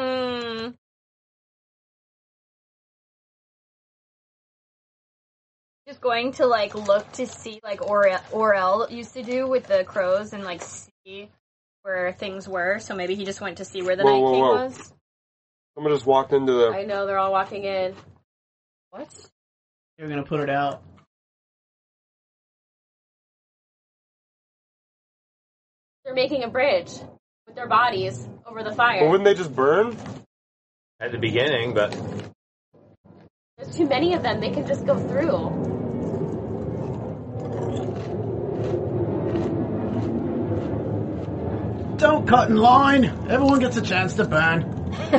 S5: Just going to like look to see like Orel used to do with the crows and like see where things were. So maybe he just went to see where the Night King was.
S1: Someone just walked into the.
S2: I know, they're all walking in.
S5: What?
S3: You're gonna put it out.
S2: They're making a bridge with their bodies over the fire.
S1: Well, wouldn't they just burn?
S4: At the beginning, but
S2: There's too many of them. They can just go through.
S3: Don't cut in line. Everyone gets a chance to burn.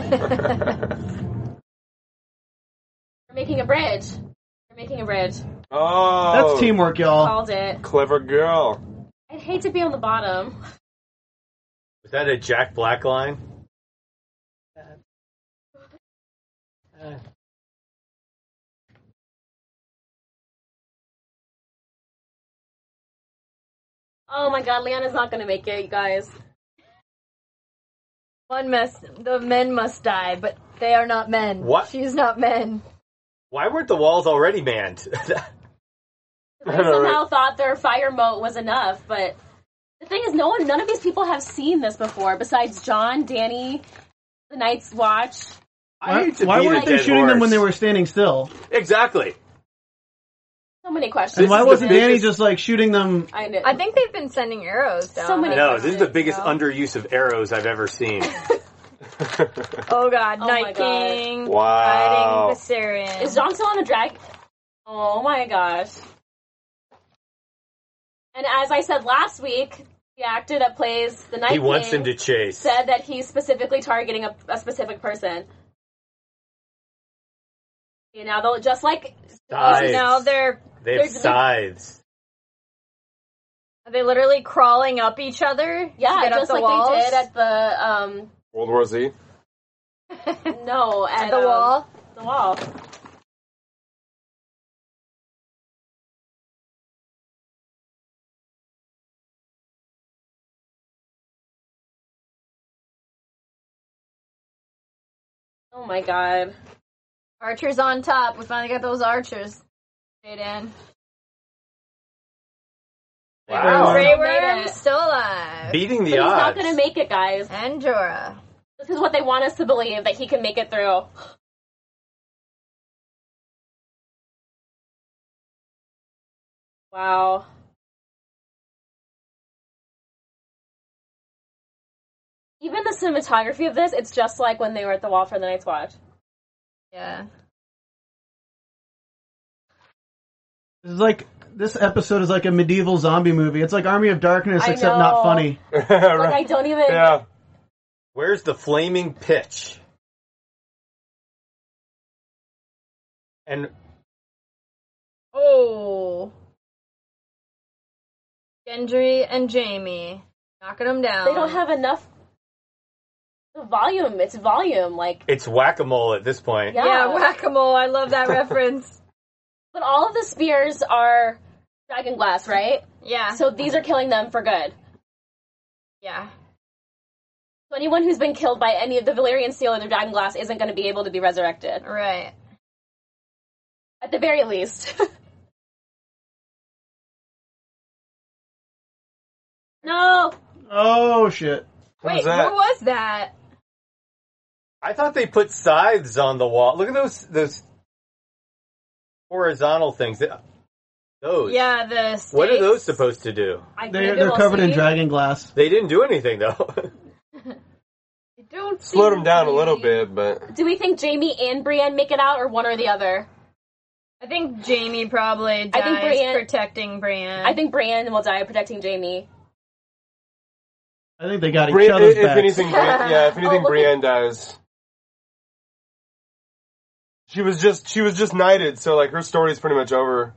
S2: They're making a bridge. They're making a bridge.
S1: Oh.
S3: That's teamwork, y'all.
S2: Called it.
S1: Clever girl.
S2: I'd hate to be on the bottom.
S4: was that a Jack Black line?
S2: Oh my god, Lyanna's not gonna make it, you guys.
S5: The men must die, but they are not men.
S4: What?
S5: She's not men.
S4: Why weren't the walls already manned?
S2: They somehow thought their fire moat was enough, but the thing is, none of these people have seen this before, besides John, Danny, the Night's Watch.
S3: Why weren't they shooting them when they were standing still?
S4: Exactly.
S2: So many questions.
S3: And why wasn't Danny just like shooting them?
S2: I know.
S5: I think they've been sending arrows down.
S2: So many
S4: No, this is the
S2: questions,
S4: biggest
S2: you know?
S4: underuse of arrows I've ever seen.
S5: Oh god,
S2: Oh
S5: Night
S2: my God.
S5: King
S1: Wow.
S5: fighting Viserion.
S2: Is Zhong still on the drag? Oh my gosh. And as I said last week, the actor that plays the Night
S4: He
S2: King
S4: wants him to chase.
S2: said that he's specifically targeting a specific person. You know, they'll just like
S4: Scythes.
S5: Now
S4: They have
S2: they're-
S4: scythes.
S5: are they literally crawling up each other? to
S2: yeah,
S5: get up
S2: just
S5: the
S2: like
S5: walls?
S2: they did at the
S1: World War Z.
S2: no at
S5: the wall.
S2: The wall. Oh my god.
S5: Archers on top. We finally got those archers. Jaden.
S4: Wow.
S5: Grey
S2: Made
S5: Worm
S2: it.
S5: still alive.
S4: Beating the
S2: But he's
S4: odds.
S2: not gonna make it, guys.
S5: And Jorah.
S2: This is what they want us to believe, that he can make it through. Wow. Even the cinematography of this, it's just like when they were at the wall for the Night's Watch.
S5: Yeah.
S3: This episode is like a medieval zombie movie. It's like Army of Darkness,
S2: I
S3: except
S2: know.
S3: not funny.
S2: Like, I don't even...
S1: Yeah.
S4: Where's the flaming pitch? And
S5: Oh. Gendry and Jaime. Knocking them down.
S2: They don't have enough volume. It's volume, like...
S4: it's whack-a-mole at this point.
S2: Yeah.
S5: Yeah, whack-a-mole. I love that reference.
S2: But all of the spears are dragon glass, right?
S5: Yeah.
S2: So these are killing them for good.
S5: Yeah.
S2: So anyone who's been killed by any of the Valyrian steel or the dragon glass isn't going to be able to be resurrected.
S5: Right.
S2: At the very least. No!
S3: Oh shit!
S1: What
S5: Wait,
S1: was that?
S5: who was that?
S4: I thought they put scythes on the wall. Look at those horizontal things. Those.
S5: Yeah, the stakes.
S4: What are those supposed to do?
S3: They're covered in dragon glass.
S4: They didn't do anything though.
S5: I don't
S1: Slowed
S5: seem
S1: him down a
S5: to
S1: little
S5: be-
S1: bit, but
S2: Do we think Jaime and Brienne make it out, or one or the other?
S5: I think Jaime probably dies
S2: I think Brienne-
S5: protecting Brienne.
S2: I think Brienne will die protecting Jaime.
S3: I think they got each
S1: Brienne,
S3: other's
S1: if
S3: backs.
S1: anything, if anything,
S2: look at-
S1: Brienne dies. She was just knighted, so like her story's pretty much over.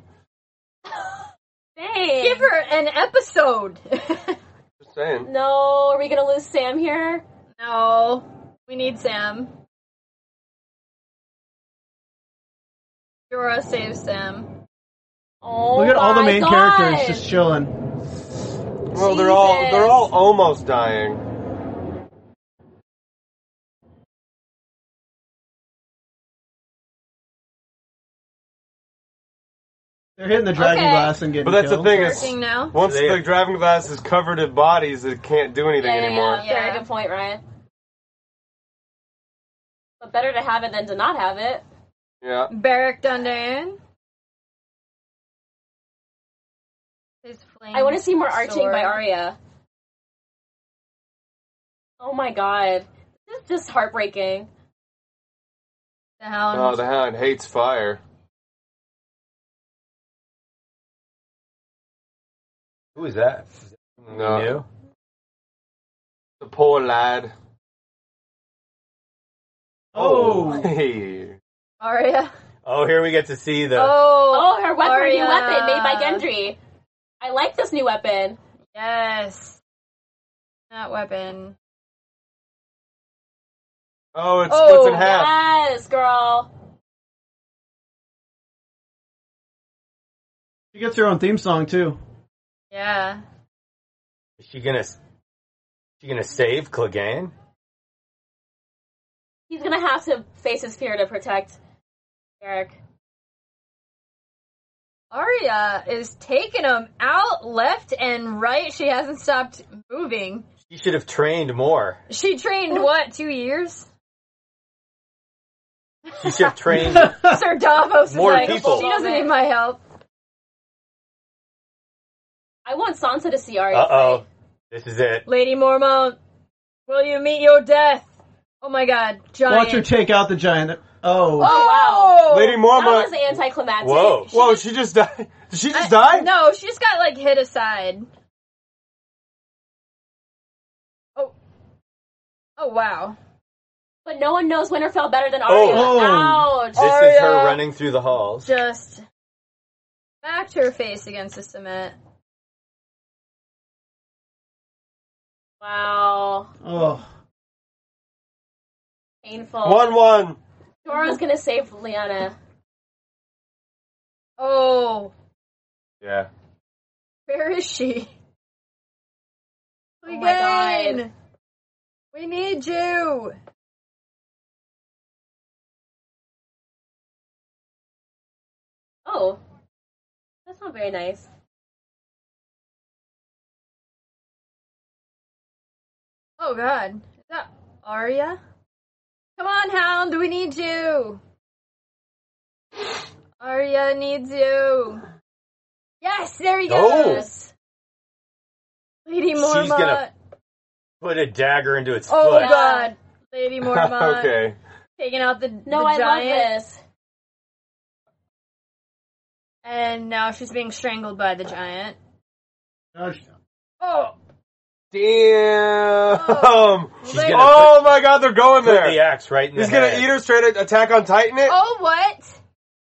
S2: Dang!
S5: Give her an episode.
S1: Just saying.
S2: No, are we gonna lose Sam here?
S5: No, we need Sam. Jorah saves Sam.
S2: Oh
S3: Look at all the
S2: my
S3: main
S2: God.
S3: characters just chilling.
S1: Well, they're all almost dying.
S3: They're hitting the dragon
S5: Okay.
S3: glass and getting
S1: But that's
S3: killed.
S1: the thing is,
S5: Working now.
S1: once
S4: They-
S1: the dragon glass is covered in bodies, it can't do anything anymore.
S2: Yeah.
S5: Yeah.
S2: Very good point, Ryan. But better to have it than to not have it.
S1: Yeah.
S5: Beric Dondarrion. His flame
S2: I want to see more arching
S5: sword.
S2: by Arya. Oh my god. This is just heartbreaking.
S5: The Hound.
S1: Oh, the Hound hates fire.
S4: Who is that?
S1: No,
S4: New?
S1: the poor lad.
S3: Oh,
S1: Hey.
S5: Arya.
S4: Oh, here we get to see the.
S2: Oh, her weapon,
S5: Arya.
S2: new weapon made by Gendry. I like this new weapon.
S5: Yes. That weapon.
S1: Oh, it splits in
S5: Oh,
S1: half.
S2: Yes, girl.
S3: she gets her own theme song too.
S5: Yeah.
S4: Is she gonna save Clegane?
S2: He's gonna have to face his fear to protect Eric.
S5: Arya is taking him out left and right. She hasn't stopped moving.
S4: She should have trained more.
S5: She trained, what, 2 years?
S4: She should have trained.
S5: Sir Davos is
S4: More
S5: like,
S4: people.
S5: she doesn't need my help.
S2: I want Sansa to see Arya.
S4: Uh oh, this is it.
S5: Lady Mormont, will you meet your death? Oh my god, giant.
S3: Watch her take out the giant.
S2: Oh wow.
S1: Lady Mormont.
S2: That was anticlimactic.
S1: Whoa, she just died. Did she just die?
S5: No, she just got, like, hit aside. Oh, wow.
S2: But no one knows Winterfell better than Arya. Ouch.
S4: This is her running through the halls.
S5: Just smacked her face against the cement.
S2: Wow.
S3: Oh.
S2: Painful.
S1: 1-1.
S2: Jorah's gonna save Lyanna.
S5: Oh.
S1: Yeah.
S5: Where is she?
S2: Oh my god.
S5: We need you.
S2: Oh. That's not very nice.
S5: Oh god. Is that Arya? Come on, Hound, we need you. Arya needs you. Yes, there he goes. Lady Mormont.
S4: She's gonna put a dagger into its
S5: Oh
S4: foot.
S5: god. Lady Mormont.
S1: Okay.
S5: Taking out the
S2: No,
S5: the
S2: I
S5: giant.
S2: love this.
S5: And now she's being strangled by the giant.
S3: Oh.
S1: Damn.
S4: She's gonna
S1: Oh my god, they're going
S4: put
S1: there.
S4: the axe right in the
S1: He's gonna
S4: head.
S1: eat her straight at Attack on Titan it?
S5: Oh, what?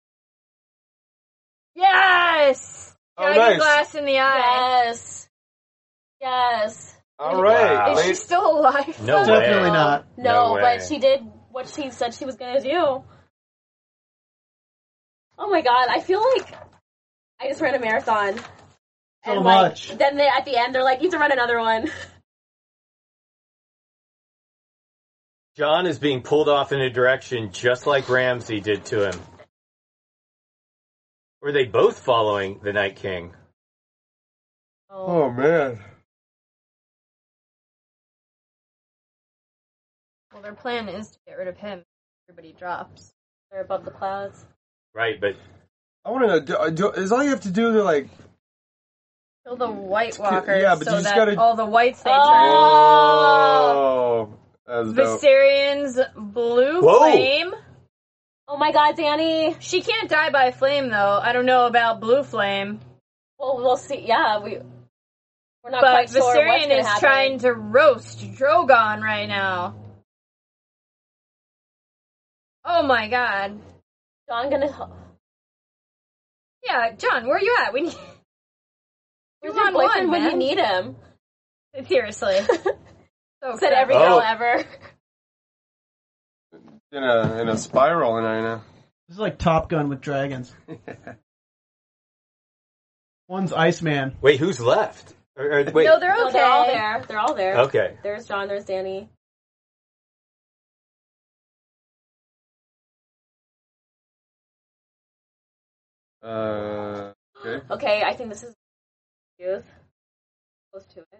S5: Yes!
S1: Oh,
S5: Dragon
S1: nice.
S5: glass in the eye.
S2: Yes. Yes.
S1: Alright.
S4: Wow.
S5: Is she still alive?
S4: No way.
S3: Definitely not.
S2: No,
S4: No way.
S2: but she did what she said she was gonna do. Oh my god, I feel like I just ran a marathon.
S3: So
S2: And
S3: much.
S2: then they, at the end, they're like, you have to run another one.
S4: Jon is being pulled off in a direction just like Ramsay did to him. Were they both following the Night King?
S1: Oh man.
S5: Well, their plan is to get rid of him. Everybody drops.
S2: They're above the clouds.
S4: Right, but
S1: I want to know, is all you have to do to like...
S5: Kill the White Walkers
S1: Yeah, but
S5: so
S1: you just
S5: that
S1: gotta-
S5: all the whites they turn.
S1: Oh. That's dope.
S5: Viserion's blue
S4: Whoa.
S5: flame.
S2: Oh my god, Danny.
S5: She can't die by flame, though. I don't know about blue flame.
S2: Well, we'll see. Yeah, we're not
S5: But
S2: quite sure what's
S5: Viserion
S2: gonna
S5: is
S2: happen.
S5: trying to roast Drogon right now. Oh my god.
S2: Jon gonna...
S5: Yeah, Jon, where you at? We need...
S2: Where's
S5: You're
S2: your
S5: on
S2: boyfriend
S5: one,
S2: when you
S5: man.
S2: need him?
S5: Seriously. So
S2: Said every
S5: crap.
S2: girl ever.
S1: In a spiral right now.
S3: This is like Top Gun with dragons. One's Iceman.
S4: wait, who's left? Wait,
S5: No, they're okay.
S2: No, they're all there. They're all there.
S4: okay.
S2: There's Jon, there's Danny.
S1: Okay.
S2: Okay, I think this is youth. Close to it.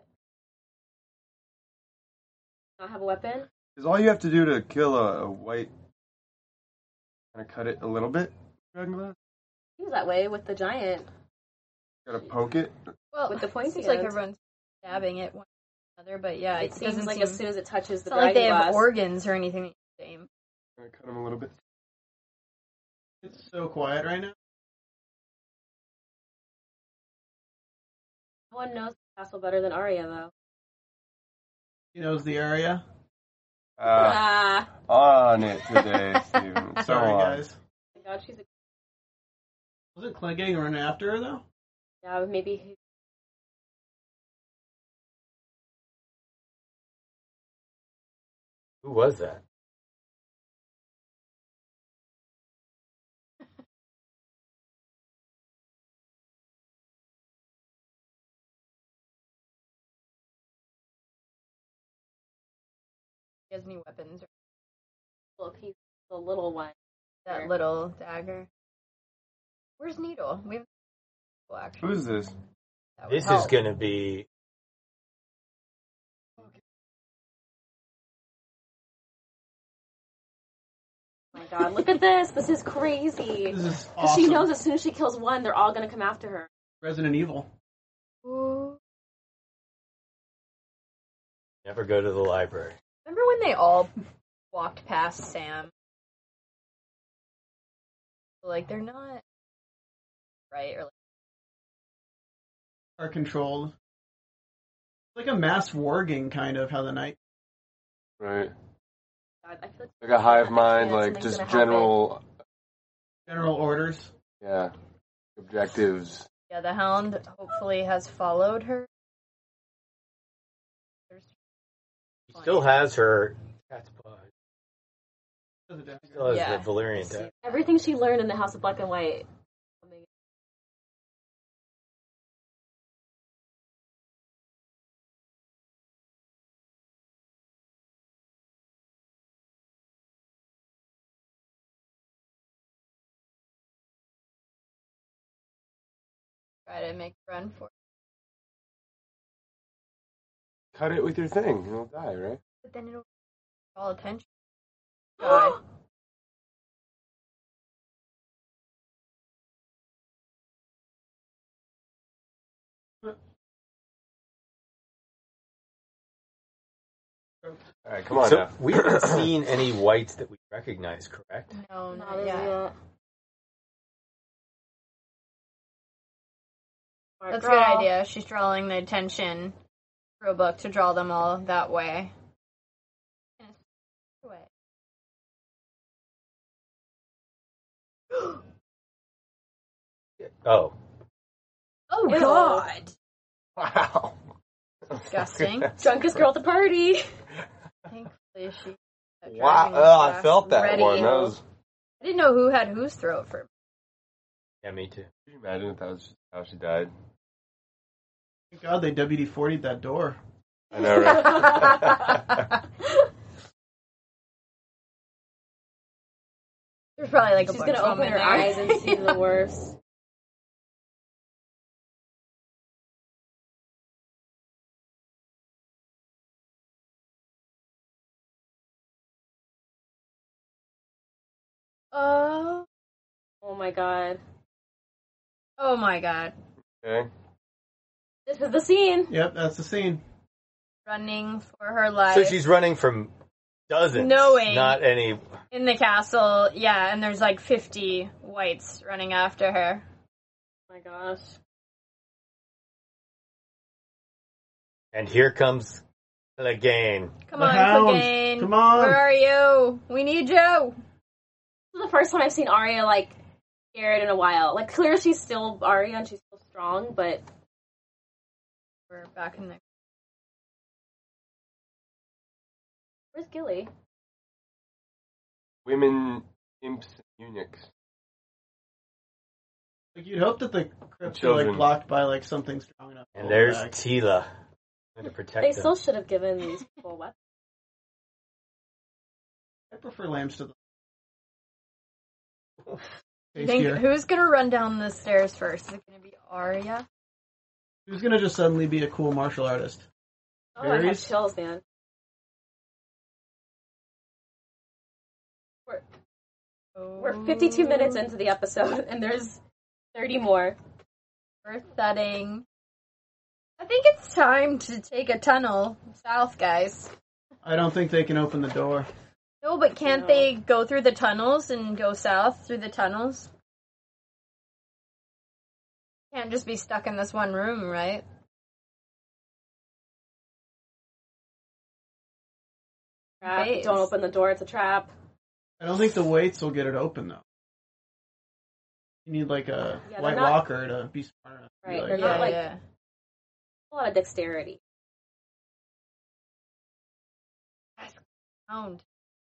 S2: Not have a weapon?
S1: Is all you have to do to kill a white... Kind of cut it a little bit? Dragon glass?
S2: Seems that way with the giant.
S1: Gotta poke it?
S5: Well,
S2: With the pointy
S5: seems like
S2: ends.
S5: everyone's stabbing it one another, but yeah,
S2: It seems
S5: doesn't
S2: like
S5: seem,
S2: as soon as it touches the
S5: it's not like
S2: dragon
S5: they have
S2: glass.
S5: organs or anything the same.
S1: Gonna cut him a little bit.
S3: It's so quiet right now.
S2: No one knows the castle better than Arya, though.
S3: He knows the area.
S1: On it today, Steven. So
S3: Sorry,
S1: on.
S3: guys.
S2: Oh my god, she's a...
S3: Wasn't Clint getting run after her, though?
S2: Yeah, maybe...
S4: Who was that?
S5: He has new weapons.
S2: Well, he's the little one.
S5: That
S2: Sure.
S5: little dagger. Where's Needle? We have Needle, actually.
S1: Who's this?
S5: That would
S4: This is
S5: help.
S4: gonna be...
S2: Oh my god, look at this. This is crazy.
S3: This is
S2: 'Cause
S3: awesome.
S2: she knows as soon as she kills one, they're all gonna come after her.
S3: Resident Evil.
S5: Ooh.
S4: Never go to the library.
S5: Remember when they all walked past Sam. Like, they're not right or
S3: are controlled. Like a mass warging, kind of, how the night.
S1: Right.
S2: God, I feel
S1: like a hive mind, like just general
S3: orders.
S1: Yeah. Objectives.
S5: Yeah, the Hound hopefully has followed her.
S4: She still has her cat's paw. Still has the Valyrian tech.
S2: Everything she learned in the House of Black and White.
S5: Try to make a run for it.
S1: Cut it with your thing. You'll die, right?
S5: But then it'll draw attention. God.
S1: All right, come on
S4: so
S1: now.
S4: We haven't seen any whites that we recognize, correct?
S5: No,
S2: Not
S5: yet. That's a
S2: Girl.
S5: good idea. She's drawing the attention for a book to draw them all that way.
S4: Oh.
S5: Oh, God!
S1: Wow.
S5: Disgusting.
S2: Drunkest girl at the party.
S5: Thankfully, she.
S1: Wow. Oh, I felt that
S5: ready.
S1: one. That was...
S5: I didn't know who had whose throat for.
S4: Yeah, me too.
S1: Can you imagine if that was how she died?
S3: Thank God they WD-40'd that door.
S1: I know, right?
S5: There's probably like
S2: She's
S5: a bunch
S2: gonna
S5: of
S2: open
S5: them
S2: her
S5: in
S2: eyes
S5: there.
S2: and see the worst. Oh my god.
S5: Oh my God.
S1: Okay.
S2: This is the scene.
S3: Yep, that's the scene.
S5: Running for her life.
S4: So she's running from dozens,
S5: Knowing.
S4: not any.
S5: In the castle, yeah, and there's like 50 whites running after her.
S2: Oh my gosh.
S4: And here comes Clegane.
S5: Come
S3: The
S5: on,
S3: Hound.
S5: Clegane.
S3: Come on.
S5: Where are you? We need you.
S2: This is the first time I've seen Arya, like, scared in a while. Like, clearly she's still Arya and she's still strong, but...
S5: We're back in the...
S2: Where's Gilly?
S1: Women, imps, and eunuchs.
S3: Like you'd hope that the crypts are
S1: Children.
S3: like blocked by like something strong enough. to
S4: And
S3: hold
S4: there's
S3: back.
S4: Tila. To protect
S2: They
S4: them.
S2: still should have given these people weapons.
S3: I prefer lambs to the.
S5: You think,
S3: Tastier.
S5: who's gonna run down the stairs first? Is it gonna be Arya?
S3: Who's gonna just suddenly be a cool martial artist?
S2: Oh, I have
S3: Varys?
S2: chills, man. We're 52 minutes into the episode, and there's 30 more.
S5: Earth setting. I think it's time to take a tunnel south, guys.
S3: I don't think they can open the door.
S5: No, but can't
S2: No.
S5: they go through the tunnels and go south through the tunnels? Can't just be stuck in this one room, right?
S2: Trap.
S5: Waves.
S2: Don't open the door, it's a trap.
S3: I don't think the weights will get it open though. You need like a
S2: Yeah, they're
S3: White
S2: not-
S3: Walker to be smart enough. to be
S2: Right,
S3: like,
S2: they're not like-
S5: yeah.
S2: A lot of dexterity.
S5: Hound.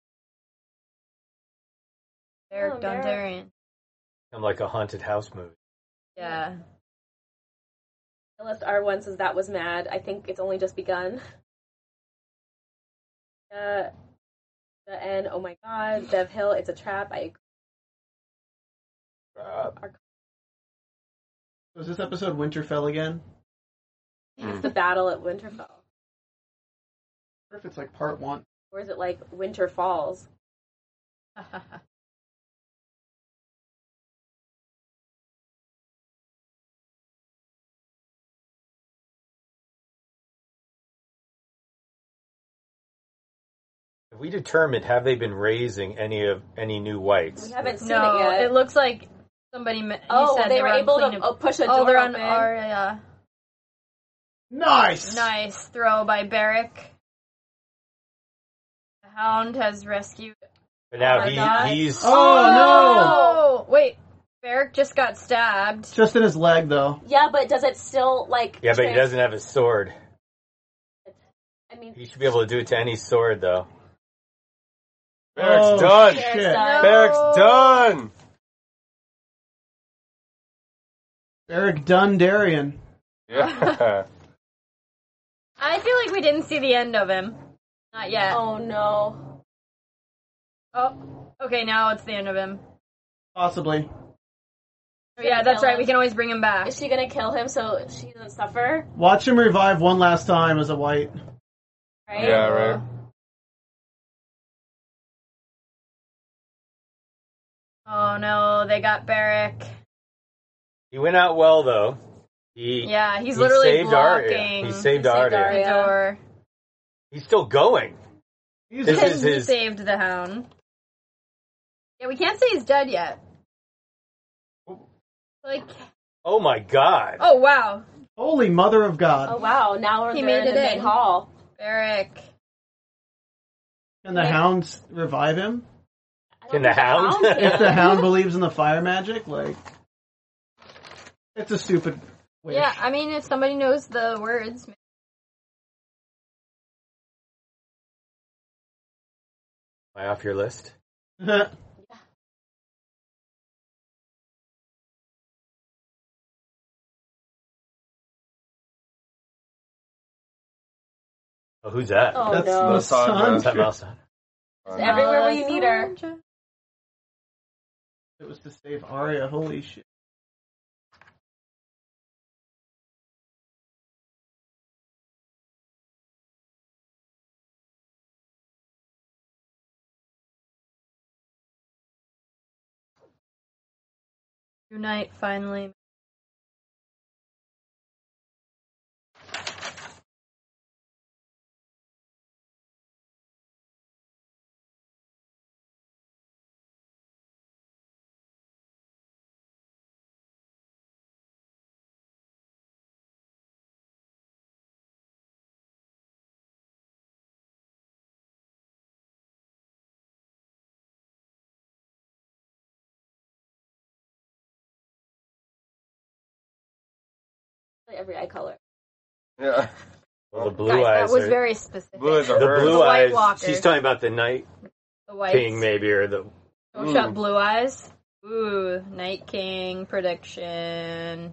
S5: They're
S2: Oh, they're-
S5: Dondarrion.
S4: I'm like a haunted house movie.
S5: Yeah.
S2: List R1 says that was mad. I think it's only just begun. The N, oh my god. Dev Hill, it's a trap. I agree.
S3: Was this episode Winterfell again?
S2: It's the battle at Winterfell.
S3: Or if it's like part 1.
S2: Or is it like Winter Falls?
S4: Have we determined, have they been raising any new whites?
S2: We haven't seen
S5: No,
S2: it yet.
S5: it looks like somebody. Said
S2: they were able to push a door
S5: they're on
S2: open.
S5: Arya.
S3: Nice!
S5: Nice throw by Barrick. The Hound has rescued.
S4: But now he's...
S5: Oh, no! Wait, Barrick just got stabbed.
S3: Just in his leg, though.
S2: Yeah, but does it still, like...
S4: Yeah, but he doesn't have his sword.
S2: I mean...
S4: He should be able to do it to any sword, though.
S1: Barrick's done!
S2: Barrick's
S3: shit.
S2: done.
S1: Barrick's done!
S3: Barrick Dondarrion.
S1: Yeah.
S5: I feel like we didn't see the end of him. Not yet.
S2: Oh, no.
S5: Oh, okay, now it's the end of him.
S3: Possibly.
S5: Oh, yeah, that's right. We can always bring him back.
S2: Is she gonna kill him so she doesn't suffer?
S3: Watch him revive one last time as a white.
S2: Right?
S1: Yeah, right.
S5: Oh no, they got Barrick.
S4: He went out well, though.
S5: He's literally
S4: saved
S5: blocking.
S4: Arya. He saved Arya.
S5: The door.
S4: He's still going. This is
S5: He
S4: his...
S5: saved the Hound. Yeah, we can't say he's dead yet. Like...
S4: Oh my god.
S5: Oh, wow.
S3: Holy Mother of God.
S2: Oh, wow. Now we're
S5: He
S2: there
S5: made
S2: in the
S5: it
S2: main
S5: in.
S2: hall.
S5: Barrick.
S3: Can the Hounds revive him?
S4: Can the Hound?
S3: If the Hound believes in the fire magic, like... It's a stupid wish.
S5: Yeah, I mean, if somebody knows the words...
S4: Am I off your list? Oh, who's that?
S2: Oh,
S3: That's
S2: no.
S3: the
S1: Lysandra.
S4: Is that Malsa?
S2: Everywhere where you need her.
S3: It was to save Arya. Holy shit.
S5: Unite, finally.
S2: Every eye color.
S1: Yeah.
S4: Well, the blue
S5: Guys,
S4: eyes
S5: that was
S4: are...
S5: very specific.
S1: Blue eyes
S4: The
S1: are hers.
S4: blue
S5: White
S4: eyes...
S5: Walker.
S4: She's talking about the Night
S5: The whites.
S4: King, maybe, or the...
S5: Don't shut blue eyes. Ooh, Night King prediction.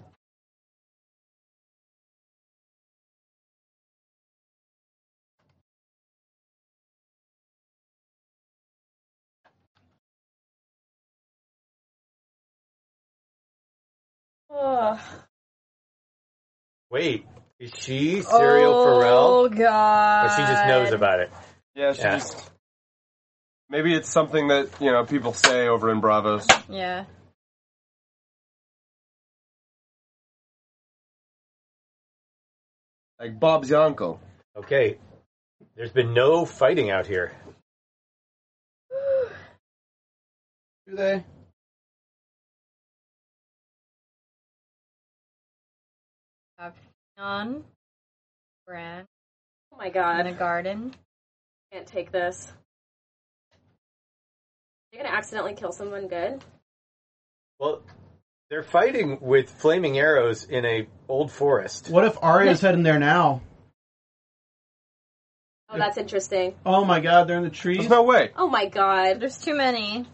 S2: Ugh.
S4: Wait, is she Serial
S5: Oh,
S4: Pharrell?
S5: God.
S4: Or she just knows about it?
S1: Yeah, she just... Maybe it's something that, people say over in Bravos.
S5: Yeah.
S1: Like Bob's uncle.
S4: Okay, there's been no fighting out here.
S3: Do they?
S5: On Bran
S2: Oh my
S5: in
S2: god.
S5: the garden.
S2: Can't take this. You're gonna accidentally kill someone good?
S4: Well, they're fighting with flaming arrows in a old forest.
S3: What if Arya's heading there now?
S2: Oh, that's interesting.
S3: Oh my god, they're in the trees?
S1: There's no way.
S2: Oh my god.
S5: There's too many.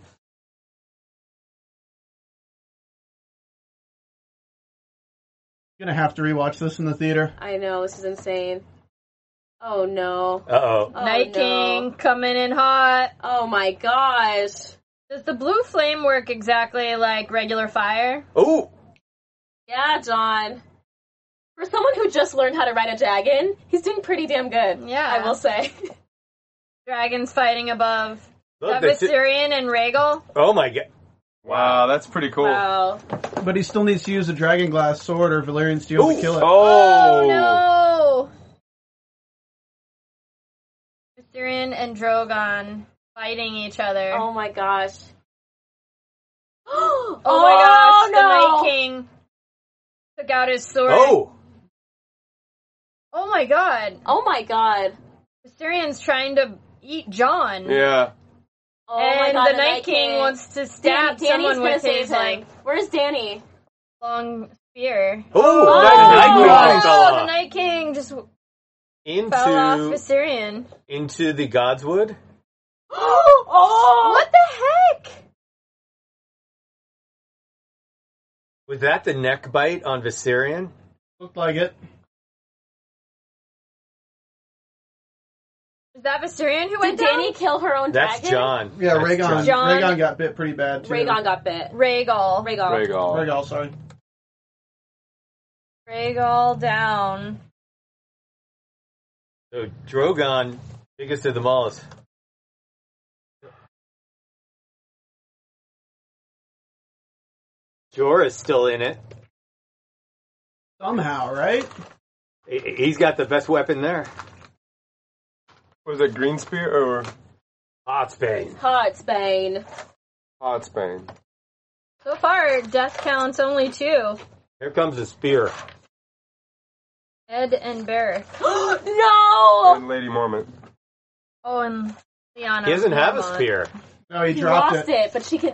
S3: Gonna have to rewatch this in the theater.
S2: I know, this is insane. Oh no.
S4: Uh-oh.
S2: Oh,
S5: Night
S2: no.
S5: King coming in hot.
S2: Oh my gosh.
S5: Does the blue flame work exactly like regular fire?
S4: Oh!
S2: Yeah, John. For someone who just learned how to ride a dragon, he's doing pretty damn good.
S5: Yeah.
S2: I will say.
S5: Dragons fighting above
S4: Look, that's it.
S5: Viserion and Rhaegal.
S4: Oh my god.
S1: Wow, that's pretty cool.
S2: Wow.
S3: But he still needs to use a dragon glass sword or Valyrian steel to kill it.
S1: Oh!
S5: Oh no! Viserion and Drogon fighting each other.
S2: Oh my gosh.
S5: Oh my gosh,
S2: no.
S5: The Night King took out his sword.
S4: Oh!
S5: Oh my god.
S2: Oh my god.
S5: Viserion's trying to eat Jon.
S1: Yeah.
S2: Oh
S5: and
S2: my god,
S5: the Night King wants to stab
S2: Danny's
S5: someone with
S2: gonna
S5: his,
S2: save him. Where's Danny?
S5: long spear.
S4: Oh!
S2: Oh,
S5: The Night King just fell off Viserion.
S4: Into the Godswood?
S2: Oh!
S5: What the heck?
S4: Was that the neck bite on Viserion?
S3: Looked like it.
S5: Is that Viserion who went
S2: Did Danny kill her own
S4: That's
S2: dragon?
S4: Jon.
S3: Yeah,
S4: That's
S3: Rhaegon.
S5: Jon.
S3: Rhaegon got bit pretty bad too.
S2: Rhaegon got bit.
S5: Rhaegal.
S3: Rhaegal, sorry.
S5: Rhaegal down.
S4: So Drogon, biggest of them all. Jorah's still in it.
S3: Somehow, right?
S4: He's got the best weapon there.
S1: Was it Green Spear or
S4: Hotsbane.
S2: Hotsbane.
S1: Hotsbane?
S5: So far, death count's only 2.
S4: Here comes the spear.
S5: Ed and Barrick.
S2: No!
S1: And Lady Mormont.
S5: Oh, and Lyanna.
S4: He doesn't have a
S5: Mormont.
S4: spear.
S3: No, he
S2: He
S3: dropped
S2: lost
S3: it.
S2: it, but she can.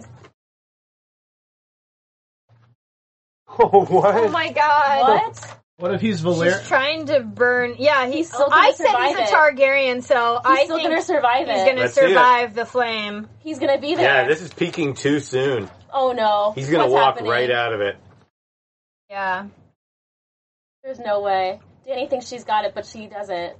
S1: Oh, what?
S5: Oh my god.
S2: What?
S3: What if he's
S5: She's
S3: Valerian?
S5: trying to burn. Yeah,
S2: He's still gonna
S5: I said
S2: survive
S5: he's a
S2: it.
S5: Targaryen, so
S2: He's
S5: I
S2: still
S5: think
S2: gonna survive
S5: he's
S2: it.
S5: gonna
S4: Let's see it.
S5: survive the flame.
S2: He's gonna be there.
S4: Yeah, this is peaking too soon.
S2: Oh no.
S4: He's gonna
S2: What's
S4: walk
S2: happening?
S4: right out of it.
S5: Yeah.
S2: There's no way. Danny thinks she's got it, but she doesn't.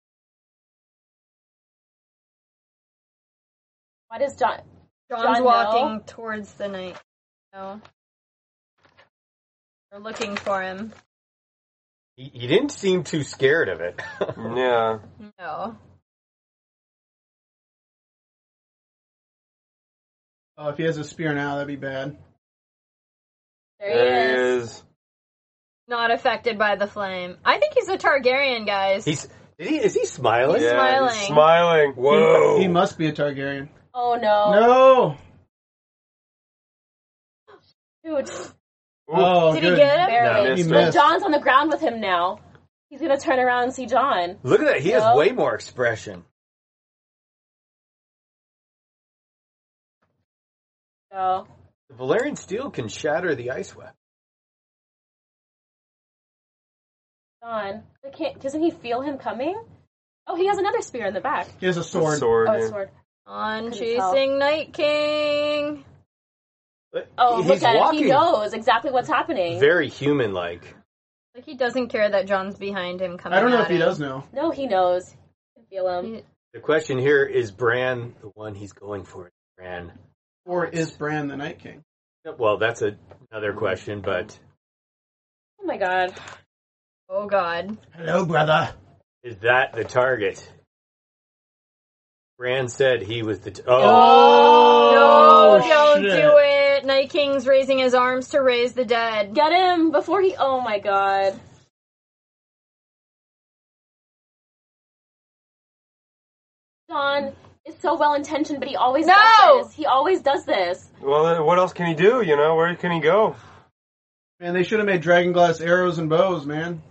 S2: Why does Jon
S5: Jon's
S2: know?
S5: walking towards the night. No. They're looking for him.
S4: He didn't seem too scared of it.
S1: Yeah.
S5: No.
S3: Oh, if he has a spear now, that'd be bad.
S2: There he is.
S5: Not affected by the flame. I think he's a Targaryen, guys.
S4: Is he smiling?
S5: He's
S1: Yeah,
S5: smiling.
S1: he's smiling. Whoa.
S3: He must be a Targaryen.
S2: Oh no.
S3: No!
S2: Dude,
S3: Oh,
S5: Did
S3: good.
S5: he get him?
S2: barely.
S1: No,
S3: he
S1: missed
S2: But
S3: missed.
S2: John's on the ground with him now. He's gonna turn around and see Jon.
S4: Look at that. He has
S2: No.
S4: way more expression.
S2: So
S4: The Valyrian steel can shatter the ice weapon.
S2: Jon, doesn't he feel him coming? Oh, he has another spear in the back.
S3: He has a sword.
S1: Sword.
S2: Oh,
S1: yeah.
S2: sword.
S5: On
S2: Couldn't
S5: chasing Night King.
S4: But
S2: Oh,
S4: he's
S2: look at him.
S4: walking
S2: He knows exactly what's happening.
S4: very human-like.
S5: Like he doesn't care that Jon's behind him coming
S3: I don't know
S5: at
S3: if he
S5: him.
S3: does know.
S2: No, he knows. He can feel him.
S4: The question here is Bran the one he's going for? Bran.
S3: Or is Bran the Night King?
S4: Well, that's another question, but
S2: Oh my god.
S5: Oh god.
S3: Hello, brother.
S4: is that the target? Bran said he was the...
S5: No, don't
S3: shit.
S5: do it. Night King's raising his arms to raise the dead.
S2: Get him before he. Oh my god. Jon is so well intentioned, but he always
S5: No!
S2: does this. He always does this.
S1: Well, what else can he do? You know, where can he go?
S3: Man, they should have made dragonglass arrows and bows, man.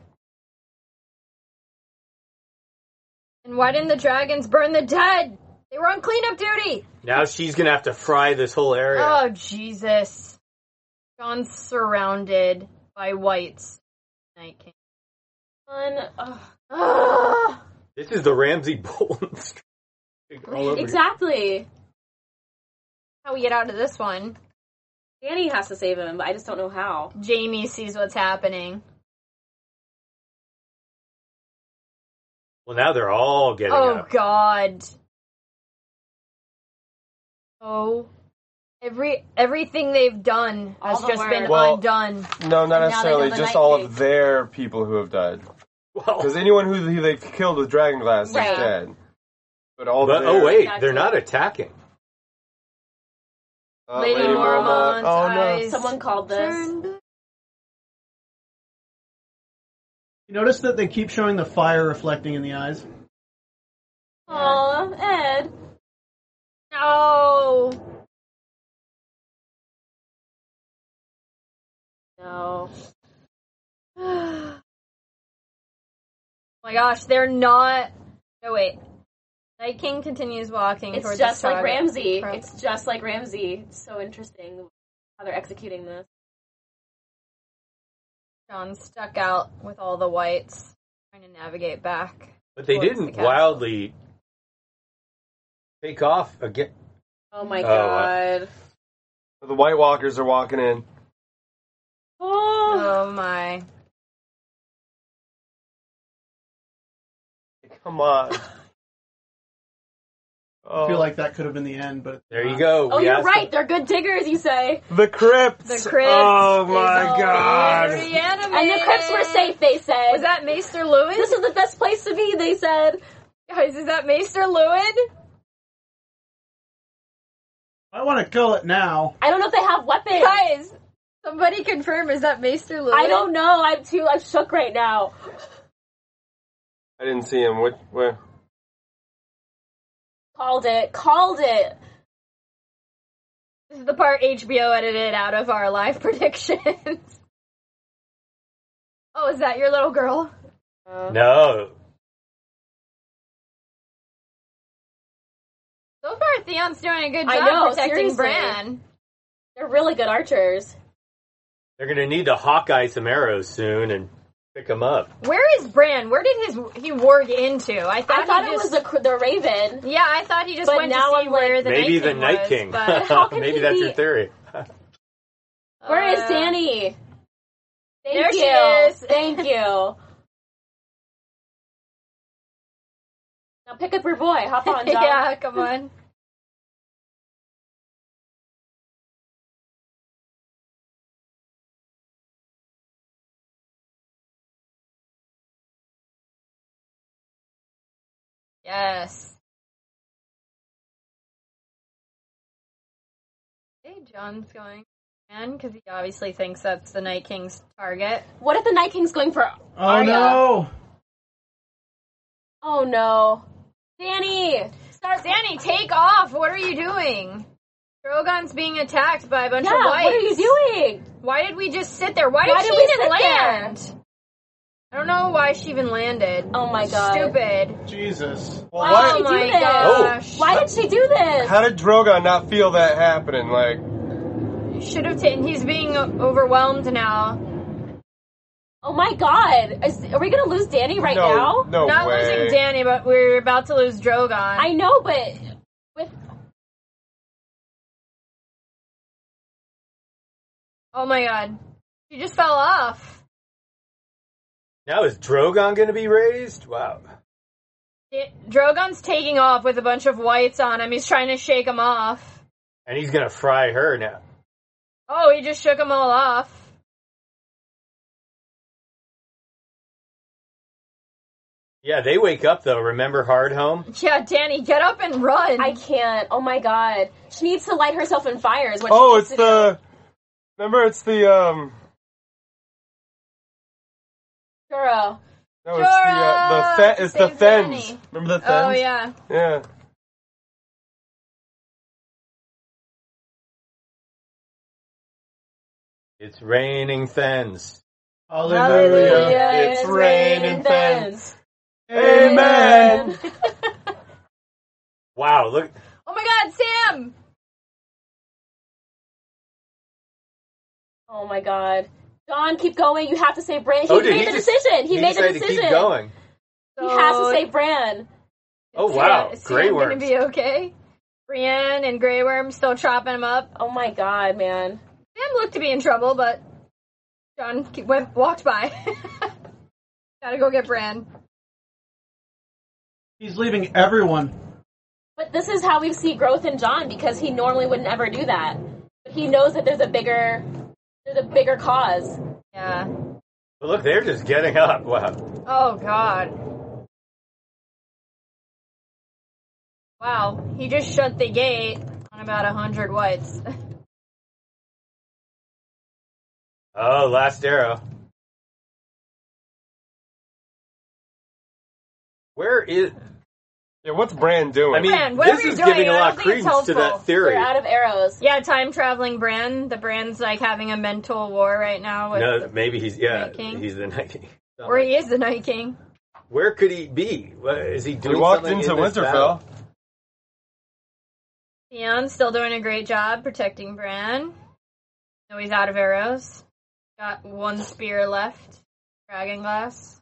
S5: And why didn't the dragons burn the dead? They were on cleanup duty.
S4: Now she's going to have to fry this whole area.
S5: Oh, Jesus. Jon's surrounded by whites. Night King.
S2: Jon.
S4: This is the Ramsay Bolton streak all over again.
S2: Exactly.
S5: How we get out of this one?
S2: Danny has to save him, but I just don't know how.
S5: Jaime sees what's happening.
S4: Well, now they're all getting
S5: Oh,
S4: up.
S5: God. Oh. Everything they've done has
S2: All the
S5: just
S2: work.
S5: been
S1: Well,
S5: undone.
S1: No, not
S2: now they
S1: necessarily.
S2: know the
S1: Just
S2: Night
S1: all
S2: King.
S1: of their people who have died.
S4: Well,
S1: Because anyone who they killed with dragonglass
S2: Right.
S1: is dead. But all
S4: but,
S1: their,
S4: oh, wait.
S2: Exactly.
S4: They're not attacking.
S5: Lady Mormont's
S1: Oh no!
S5: eyes
S2: Someone called this.
S5: turned.
S3: You notice that they keep showing the fire reflecting in the eyes?
S2: Aww.
S5: my gosh, they're not... No, wait. Night King continues walking towards the
S2: just like Ramsey. It's just like Ramsey. It's so interesting how they're executing this.
S5: John stuck out with all the whites, trying to navigate back.
S4: But they didn't wildly take off again.
S2: Oh my god.
S1: The White Walkers are walking in.
S5: Oh my.
S1: Come on.
S3: I feel like that could have been the end, but...
S4: There you go.
S2: Oh, you're right. They're good diggers, you say.
S1: The Crypts.
S5: The Crypts.
S1: Oh, my God.
S5: Reanimated.
S2: And the Crypts were safe, they said.
S5: Was that Maester Luwin?
S2: This is the best place to be, they said.
S5: Guys, is that Maester Luwin?
S3: I want to kill it now.
S2: I don't know if they have weapons.
S5: Guys, somebody confirm, is that Maester Luwin?
S2: I don't know. I'm shook right now.
S1: I didn't see him. Where?
S2: Called it.
S5: This is the part HBO edited out of our live predictions. Oh, is that your little girl?
S4: No.
S5: So far, Theon's doing a good job protecting Bran.
S2: They're really good archers.
S4: They're going to need to Hawkeye some arrows soon and pick them up.
S5: Where is Bran? Where did he warg into? I thought
S2: it was the Raven.
S5: Yeah, I thought he just went to see where the Night King was.
S4: Maybe the Night King. Maybe that's your theory.
S2: Where is Dany?
S5: There she is.
S2: Thank you. Now pick up your boy. Hop on, John.
S5: Yeah, come on. Yes. Hey, John's going. Because he obviously thinks that's the Night King's target.
S2: What if the Night King's going for
S3: Arya? No!
S2: Oh no. Dany!
S5: Dany, take off! What are you doing? Drogon's being attacked by a bunch of whites.
S2: What are you doing?
S5: Why did we just sit there? Why did she even land? There? I don't know why she even landed.
S2: Oh my god.
S5: Stupid.
S3: Jesus.
S1: Well,
S2: why did she do this?
S5: Gosh.
S2: Why did she do this?
S1: How did Drogon not feel that happening? Like,
S5: should have taken. He's being overwhelmed now.
S2: Oh my god. Are we gonna lose Dany now?
S1: No
S5: Not
S1: way.
S5: losing Dany, but we're about to lose Drogon.
S2: I know, but with...
S5: Oh my god. She just fell off.
S4: Now is Drogon going to be raised? Wow.
S5: Drogon's taking off with a bunch of whites on him. He's trying to shake them off.
S4: And he's going to fry her now.
S5: Oh, he just shook them all off.
S4: Yeah, they wake up though. Remember Hardhome?
S5: Yeah, Dany, get up and run.
S2: I can't. Oh my god. She needs to light herself in fire is what
S1: Oh,
S2: she
S1: it's
S2: needs to
S1: the...
S2: do.
S1: Remember, it's the,
S2: Jorah.
S1: No, it's the Thenns. Remember the Thenns?
S5: Oh, yeah.
S1: Yeah.
S4: It's raining Thenns.
S1: Hallelujah. It's raining Thenns. Amen.
S4: Wow, look.
S5: Oh my god, Sam!
S2: Oh my god. John, keep going. You have to save Bran. He made the decision. He made the decision.
S4: To keep going.
S2: He has to save Bran.
S4: Oh wow,
S5: Is
S4: Grey
S5: Sam
S4: Worm.
S5: gonna be okay? Brienne and Grey Worm still chopping him up.
S2: Oh my god, man.
S5: Sam looked to be in trouble, but John walked by. Gotta go get Bran.
S3: He's leaving everyone.
S2: But this is how we see growth in John, because he normally would never do that. But he knows that there's a bigger cause.
S5: Yeah.
S4: But look, they're just getting up. Wow.
S5: Oh god. Wow, he just shut the gate on about 100 whites.
S4: Oh, last arrow. Where is...
S1: Yeah, what's Bran doing?
S4: I mean,
S5: Bran, what
S4: this
S5: are we
S4: is
S5: doing?
S4: giving a
S5: I
S4: lot
S5: don't
S4: of
S5: think it's
S4: credence to
S5: helpful.
S4: that theory.
S2: They're out of arrows.
S5: Yeah, time-traveling Bran. The Bran's like having a mental war right now with
S4: No, maybe he's... Yeah,
S5: Night King.
S4: he's the Night King.
S5: Or he is the Night King.
S4: Where could he be? Is he doing?
S1: He walked
S4: something
S1: into
S4: in this
S1: Winterfell.
S4: battle?
S5: Theon's still doing a great job protecting Bran. No, he's out of arrows. Got one spear left. Dragon glass.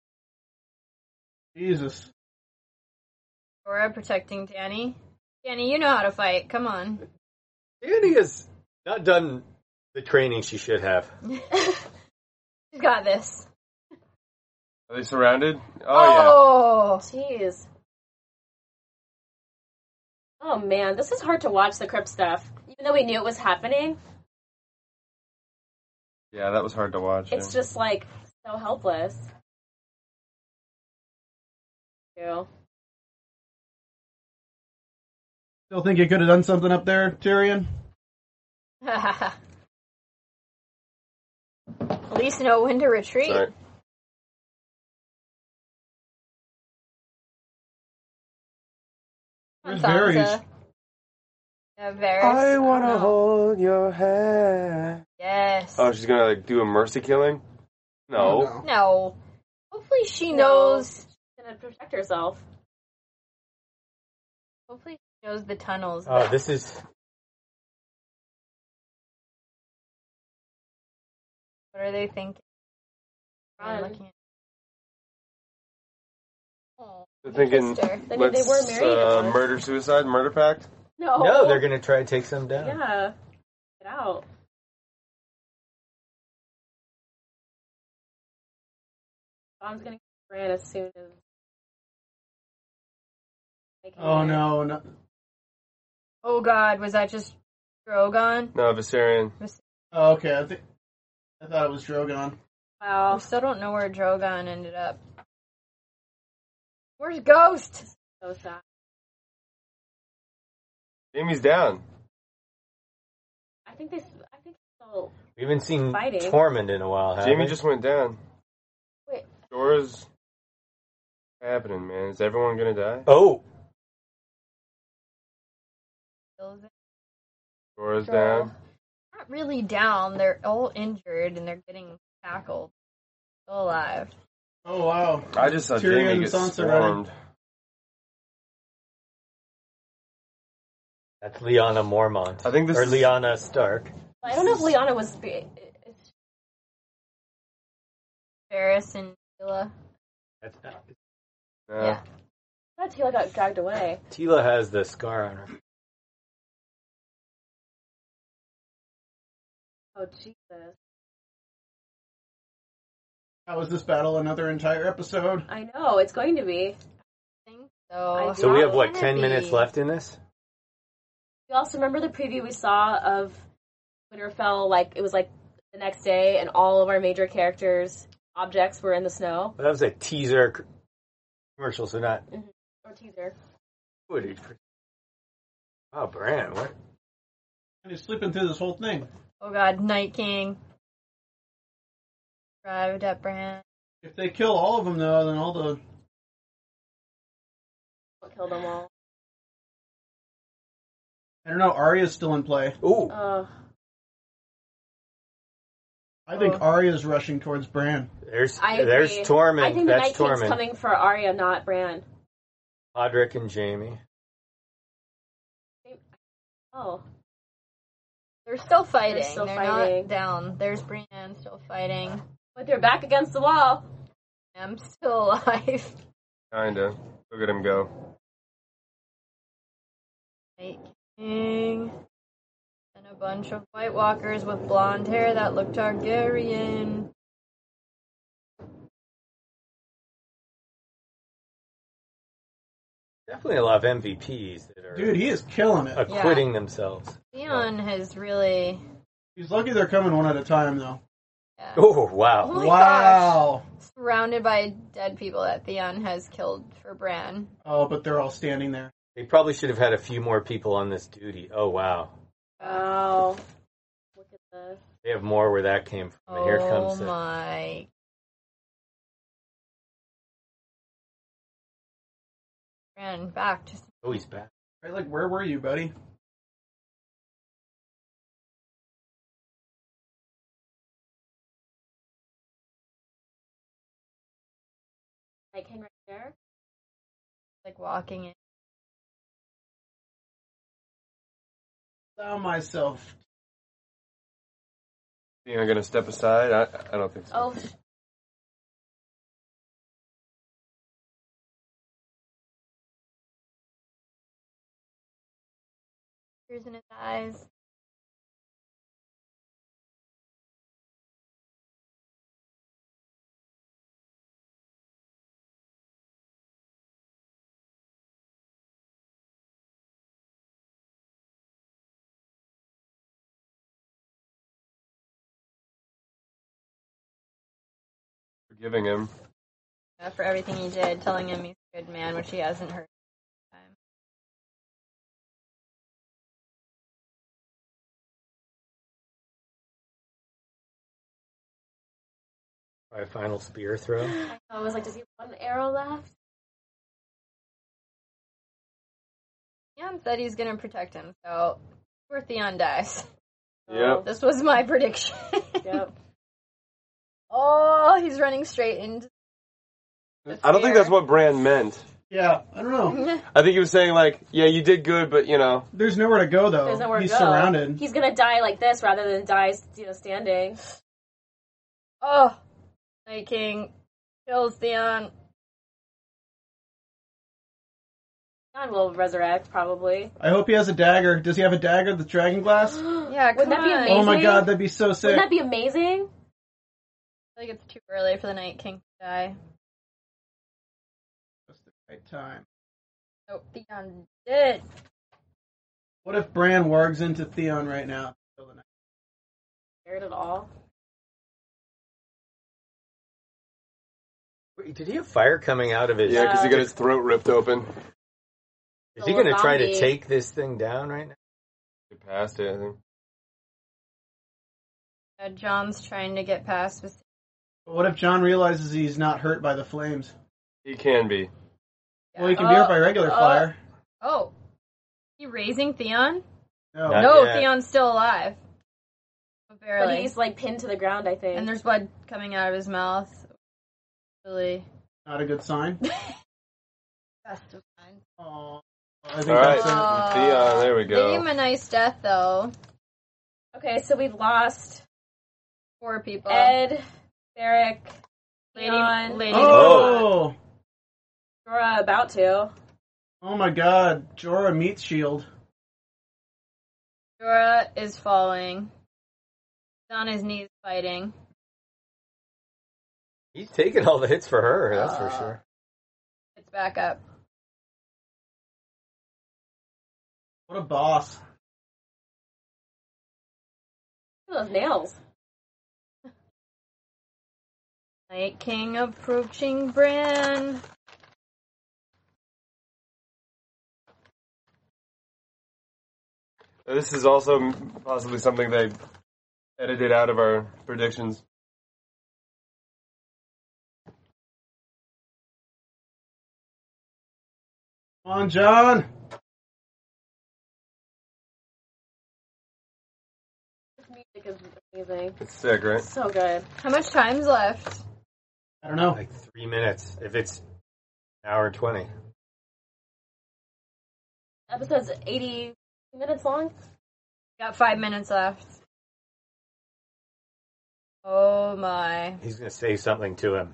S3: Jesus.
S5: Jorah protecting Dany. Dany, you know how to fight. Come on.
S4: Dany has not done the training she should have.
S5: She's got this.
S1: Are they surrounded? Oh,
S2: jeez. Oh man, this is hard to watch, the crypt stuff. Even though we knew it was happening.
S1: Yeah, that was hard to watch.
S2: It's just like so helpless.
S3: Still think you could have done something up there, Tyrion?
S5: At least know when to retreat.
S1: Sorry.
S3: There's Varys.
S5: Yeah, Varys.
S1: I wanna hold your hand.
S5: Yes.
S1: Oh, she's gonna like do a mercy killing? No.
S5: No. Hopefully she knows.
S2: She's gonna protect herself.
S5: Hopefully she knows the tunnels.
S4: Oh, this is...
S5: What are they thinking?
S2: Run.
S5: Looking at... Oh,
S1: They're thinking,
S2: They
S1: let's
S2: were married at once.
S1: murder-suicide, murder pact?
S4: No, they're going to try to take some down.
S2: Yeah. Get out. Tom's gonna get Bran as soon as...
S3: Oh no.
S5: Oh god, was that just Drogon?
S1: No, Viserion.
S3: Oh, okay, I thought it was Drogon.
S5: Wow. I still don't know where Drogon ended up. Where's Ghost?
S2: So sad.
S1: Jamie's down.
S2: I think so.
S4: We haven't seen
S2: Fighting.
S4: Tormund in a while, have
S1: Jamie
S4: we?
S1: just went down.
S2: Wait.
S1: Jorah's happening, man. Is everyone gonna die?
S4: Oh!
S1: Jorah's down.
S5: Not really down. They're all injured and they're getting tackled. Still alive.
S3: Oh wow.
S1: I just saw
S3: Tyrion
S1: Jamie
S3: and
S1: get
S3: Sansa
S1: swarmed.
S4: That's Lyanna Mormont.
S1: I think this
S4: or
S1: is...
S4: Lyanna Stark.
S2: I don't know if Lyanna was...
S5: Varys and Tila.
S4: That's not...
S5: Yeah.
S2: I thought Tila got dragged away.
S4: Tila has the scar on her.
S2: Oh, Jesus.
S3: How was this battle? Another entire episode?
S2: I know, it's going to be.
S5: I think so.
S4: So we have, what,
S5: Gonna
S4: 10
S5: be.
S4: minutes left in this?
S2: You also remember the preview we saw of Winterfell, like, it was like the next day, and all of our major characters' objects were in the snow?
S4: Well, that was a teaser commercial, so not...
S2: Or teaser.
S4: footage. Oh, Bran, what?
S3: And he's sleeping through this whole thing.
S5: Oh god, Night King. Arrived at Bran.
S3: If they kill all of them, though, then all the...
S2: Don't kill them all.
S3: I don't know, Arya's still in play.
S4: Ooh.
S3: I think Arya's rushing towards Bran.
S4: There's
S2: I agree.
S4: Tormund.
S2: I think the
S4: That's
S2: Night King's
S4: Tormund.
S2: coming for Arya, not Bran.
S4: Podrick and Jamie.
S2: Oh.
S5: They're still fighting.
S2: They're still
S5: They're
S2: fighting.
S5: not down. There's Brienne still fighting.
S2: But they're back against the wall.
S5: I'm still alive.
S1: Kinda. Look at him go.
S5: Night King. And a bunch of White Walkers with blonde hair that look Targaryen.
S4: Definitely a lot of MVPs that are
S3: Dude, he is killing it.
S4: acquitting themselves.
S5: Theon has really...
S3: He's lucky they're coming one at a time, though.
S5: Yeah.
S4: Oh, wow.
S5: Oh my
S3: Wow.
S5: gosh. Surrounded by dead people that Theon has killed for Bran.
S3: Oh, but they're all standing there.
S4: They probably should have had a few more people on this duty. Oh, wow.
S2: Wow. Look at this.
S4: They have more where that came from. And here comes
S5: Oh
S4: it.
S5: my... Bran, back. Just
S4: Oh, he's back.
S3: Right, like, where were you, buddy?
S2: Night King right there.
S5: Like walking in.
S3: Allow myself.
S1: You're gonna step aside? I don't think so.
S2: Oh.
S5: Tears in his eyes.
S1: Forgiving him.
S5: For everything he did, telling him he's a good man, which he hasn't heard.
S4: By a final spear throw.
S2: I was like, does he have one arrow left?
S5: Theon said he's gonna protect him, so where Theon dies.
S1: Yep.
S5: This was my prediction.
S2: Yep.
S5: Oh, he's running straight into the
S1: I don't think
S5: spear.
S1: that's what Bran meant.
S3: Yeah, I don't know.
S1: I think he was saying, like, yeah, you did good, but,
S3: There's nowhere to go, though.
S2: There's nowhere
S3: He's
S2: to go.
S3: surrounded.
S2: He's gonna die like this rather than die, standing.
S5: Oh, Night King kills Theon.
S2: Theon will resurrect, probably.
S3: I hope he has a dagger. Does he have a dagger with dragon glass?
S5: Yeah,
S2: Wouldn't that be
S5: on.
S2: amazing?
S3: Oh my god, that'd be so sick.
S2: Wouldn't that be amazing?
S5: I feel like it's too early for the Night King to die.
S3: Just the right time.
S5: Oh, Theon did.
S3: What if Bran wargs into Theon right now?
S2: Scared at all?
S4: Wait, did he have fire coming out of his...
S1: Yeah, because he got his throat ripped open.
S4: Is he going to try to
S2: zombie.
S4: take this thing down right now?
S1: Get past it, I think.
S5: John's trying to get past with.
S3: But what if Jon realizes he's not hurt by the flames?
S1: He can be.
S3: Well, he can be hurt by regular fire.
S5: Oh. He raising Theon?
S3: No.
S5: No,
S4: yet.
S5: Theon's still alive. But barely.
S2: But he's like pinned to the ground, I think.
S5: And there's blood coming out of his mouth. Really.
S3: Not a good sign.
S5: Best of signs.
S3: Oh, I think
S1: All right,
S3: that's it.
S1: Theon, there we
S5: They gave him
S1: go.
S5: a nice death, though.
S2: Okay, so we've lost
S5: 4 people.
S2: Ed, Beric, Theon,
S5: Lady.
S3: Oh!
S2: Jorah about to.
S3: Oh my god, Jorah meets Shield.
S5: Jorah is falling. He's on his knees fighting.
S4: He's taking all the hits for her, that's for sure.
S5: It's back up.
S3: What a boss.
S2: Look at those nails.
S5: Night King approaching Bran.
S1: This is also possibly something they edited out of our predictions.
S3: Come on, Jon!
S2: This music is amazing.
S1: It's sick, right?
S2: So good.
S5: How much time's left?
S3: I don't know.
S4: Like 3 minutes, if it's an hour and 20.
S2: Episode's 80 minutes long.
S5: Got 5 minutes left. Oh my.
S4: He's going to say something to him.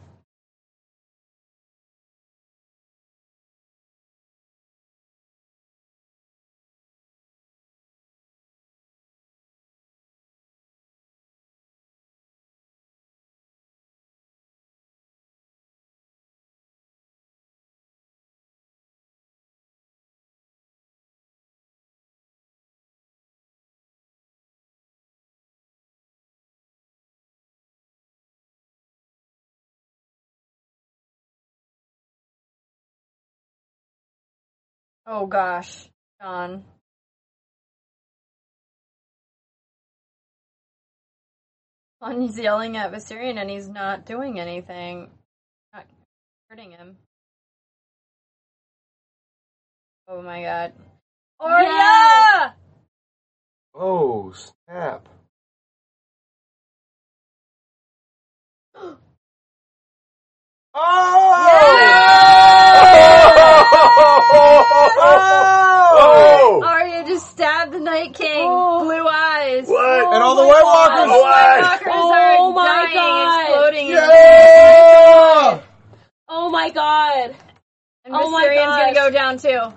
S5: Oh gosh. Jon. He's yelling at Viserion and he's not doing anything. Not hurting him. Oh my god. Arya!
S2: Yes!
S1: Oh, snap.
S5: Oh! Arya just stabbed the Night King. Blue eyes.
S1: What? And all the White Walkers.
S5: White Walkers are dying, exploding.
S1: Yeah!
S2: Oh my god.
S5: And Mysterion's gonna go down too.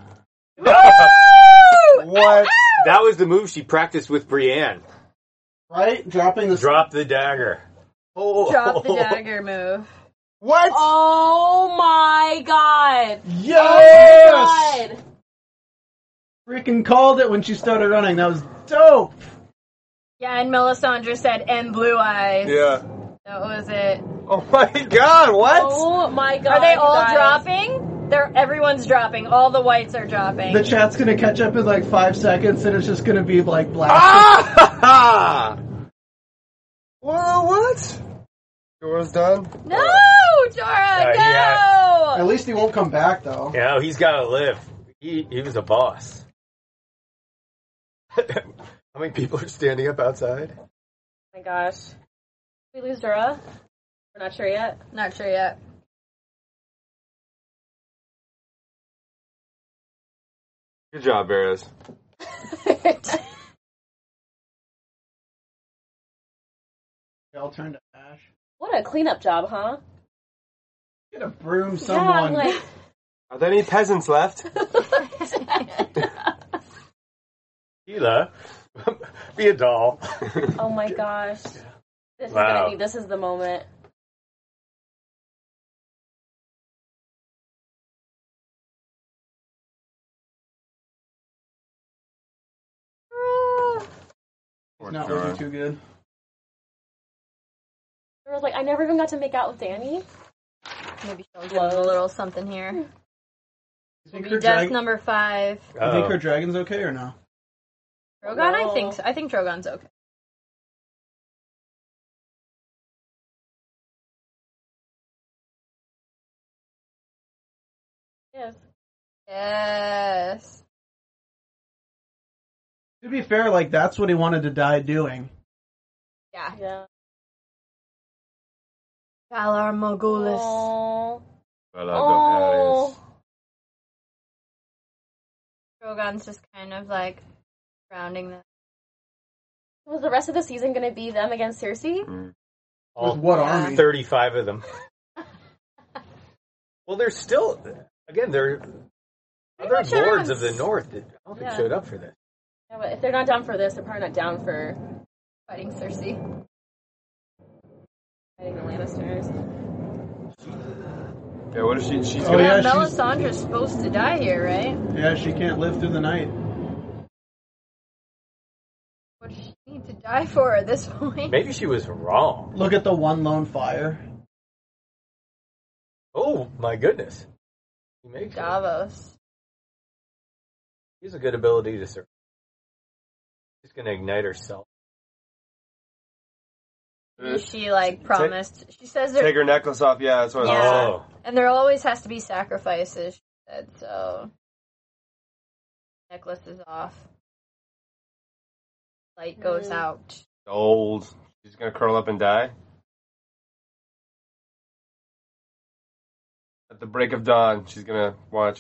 S1: What?
S4: That was the move she practiced with Brienne.
S3: Right? Dropping the...
S4: Drop the dagger.
S5: Drop the dagger move.
S1: What?
S2: Oh my god.
S3: Yes!
S2: Oh my god.
S3: Freaking called it when she started running. That was dope.
S5: Yeah, and Melisandre said, and blue eyes.
S1: Yeah.
S5: That was it.
S1: Oh my god, what?
S2: Oh my god.
S5: Are they all
S2: guys.
S5: dropping? Everyone's dropping. All the whites are dropping.
S3: The chat's gonna catch up in like 5 seconds and it's just gonna be like black.
S1: Ah! Well, what? Jorah's done?
S5: No! Jorah, no!
S4: Yeah.
S3: At least he won't come back though.
S4: Yeah, he's got to live. He was a boss. How many people are standing up outside?
S2: Oh my gosh. Did we lose Jorah? We're not sure yet.
S5: Not sure yet.
S1: Good job, Varys.
S3: I'll turn to ash.
S2: What a cleanup job, huh?
S3: Get a broom,
S2: Yeah,
S3: someone.
S2: I'm like...
S1: Are there any peasants left?
S4: Hela, be a doll.
S2: Oh my gosh. This is the moment.
S3: It's not looking too good.
S2: I was like, I never even got to make out with Dany.
S5: Maybe she'll give us a little something here.
S3: You think,
S5: Death number 5.
S3: you think her dragon's okay or no?
S5: Drogon?
S2: No.
S5: I think so. I think Drogon's okay.
S2: Yes.
S5: Yes.
S3: To be fair, like, that's what he wanted to die doing.
S5: Yeah.
S2: Yeah.
S5: Valar Morghulis.
S2: Oh.
S1: Oh.
S5: Drogon's just kind of like rounding them.
S2: Was the rest of the season going to be them against Cersei?
S4: All
S3: With what army?
S4: 35 of them. Well, there's still, again, there are other lords of the north that I don't think showed up for this.
S2: Yeah, but if they're not down for this, they're probably not down for
S5: Fighting Cersei.
S2: fighting the Lannisters.
S1: Yeah, what if she's
S3: Oh,
S1: gonna...
S3: yeah,
S5: Melisandre's supposed to die here, right?
S3: Yeah, she can't live through the night.
S5: What does she need to die for at this point?
S4: Maybe she was wrong.
S3: Look at the one lone fire.
S4: Oh, my goodness. He makes it.
S5: Davos.
S4: He has a good ability to survive. She's going to ignite herself.
S5: She like promised. She says
S1: Take her necklace off, yeah, that's what I was saying.
S4: Oh.
S5: and there always has to be sacrifices. She said so. Necklace is off. Light goes out.
S1: Old. She's gonna curl up and die? At the break of dawn, she's gonna watch.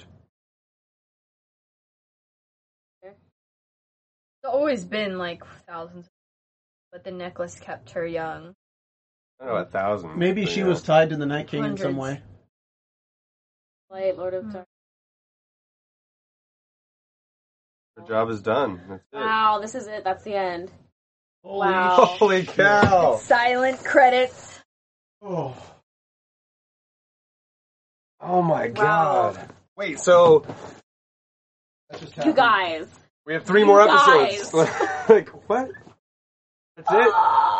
S5: It's always been like thousands, but the necklace kept her young.
S1: I don't know, 1,000.
S3: Maybe
S1: but,
S3: she
S1: yeah.
S3: was tied to the Night King in some
S5: Hundreds.
S3: way.
S2: Light, Lord of Dark.
S1: Her job is done. That's it.
S2: Wow, this is it. That's the end.
S3: Holy
S2: Wow.
S1: Holy cow!
S5: Silent credits.
S3: Oh.
S1: Oh my
S2: Wow.
S1: god. Wait, so
S3: That just
S2: You
S3: happened.
S2: guys.
S1: we have 3 more
S2: guys.
S1: episodes. Like, what? That's it?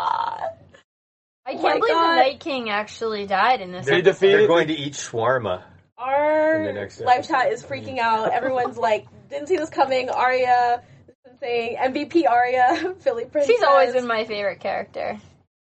S5: I
S2: my
S5: can't believe
S2: God.
S5: the Night King actually died in this.
S1: They
S5: episode.
S1: defeated-
S4: They're going to eat shawarma. In the
S2: Our
S4: next
S2: live
S4: episode.
S2: chat is freaking out. Everyone's like, didn't see this coming. Arya, saying MVP Arya, Philly Princess.
S5: She's always been my favorite character.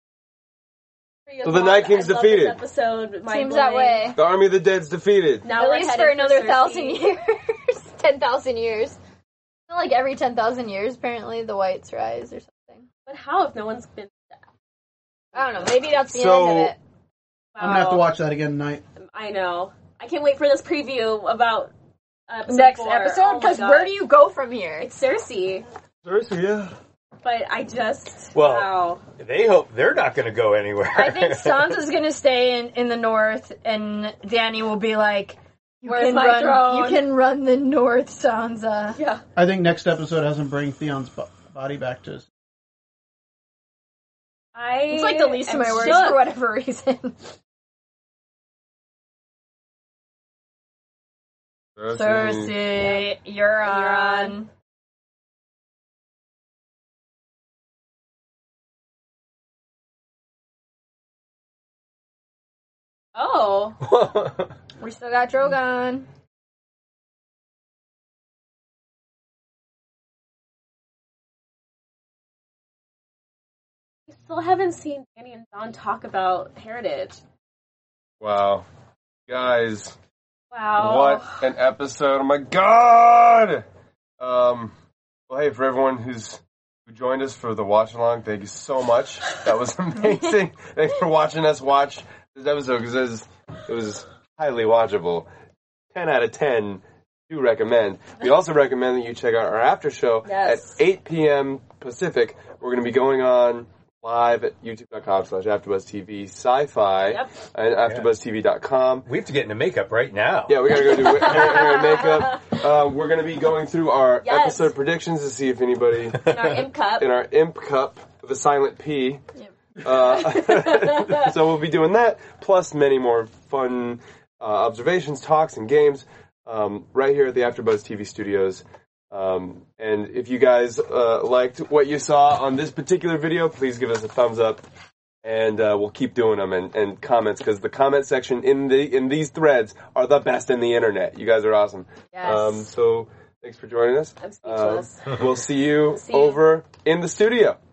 S1: So the Night King's
S2: I love
S1: defeated.
S2: This episode.
S5: Seems that way.
S1: The Army of the Dead's defeated.
S2: Now
S5: At
S2: we're
S5: least
S2: headed
S5: for another
S2: Cersei.
S5: 1,000 years. 10,000 years. Not like every 10,000 years, apparently, the whites rise or something.
S2: But how if no one's been?
S5: I don't know. Maybe that's the
S1: So-
S5: end of it.
S3: I'm gonna have to watch that again tonight.
S2: I know. I can't wait for this preview about
S5: next episode, because where do you go from here?
S2: It's Cersei.
S1: Cersei, yeah.
S2: But I just...
S4: Well, they hope they're not going to go anywhere.
S5: I think Sansa's going to stay in the north, and Dany will be like, you can run the north, Sansa.
S2: Yeah.
S3: I think next episode has him bring Theon's body back to his...
S5: It's like the least of my worries for whatever reason. Cersei, you're on.
S2: Oh.
S5: We still got Drogon.
S2: We still haven't seen Dany and Jon talk about Heritage.
S1: Wow. Guys.
S2: Wow.
S1: What an episode. Oh my god! Well, hey, for everyone who joined us for the watch along, thank you so much. That was amazing. Thanks for watching us watch this episode, because it was highly watchable. 10 out of 10. Do recommend. We also recommend that you check out our after show at 8 p.m. Pacific. We're going to be going on live at youtube.com/AfterBuzzTV Sci-Fi and AfterBuzzTV.com.
S4: We have to get into makeup right now.
S1: Yeah, we got to go do hair and makeup. We're going to be going through our episode predictions to see if anybody
S2: in our imp cup
S1: with a silent P.
S2: Yep.
S1: So we'll be doing that, plus many more fun observations, talks, and games right here at the AfterBuzz TV studios. And if you guys liked what you saw on this particular video, please give us a thumbs up, and we'll keep doing them, and comments, because the comment section in these threads are the best in the internet. You guys are awesome.
S2: Yes.
S1: So thanks for joining us.
S2: I'm speechless.
S1: We'll see you over in the studio.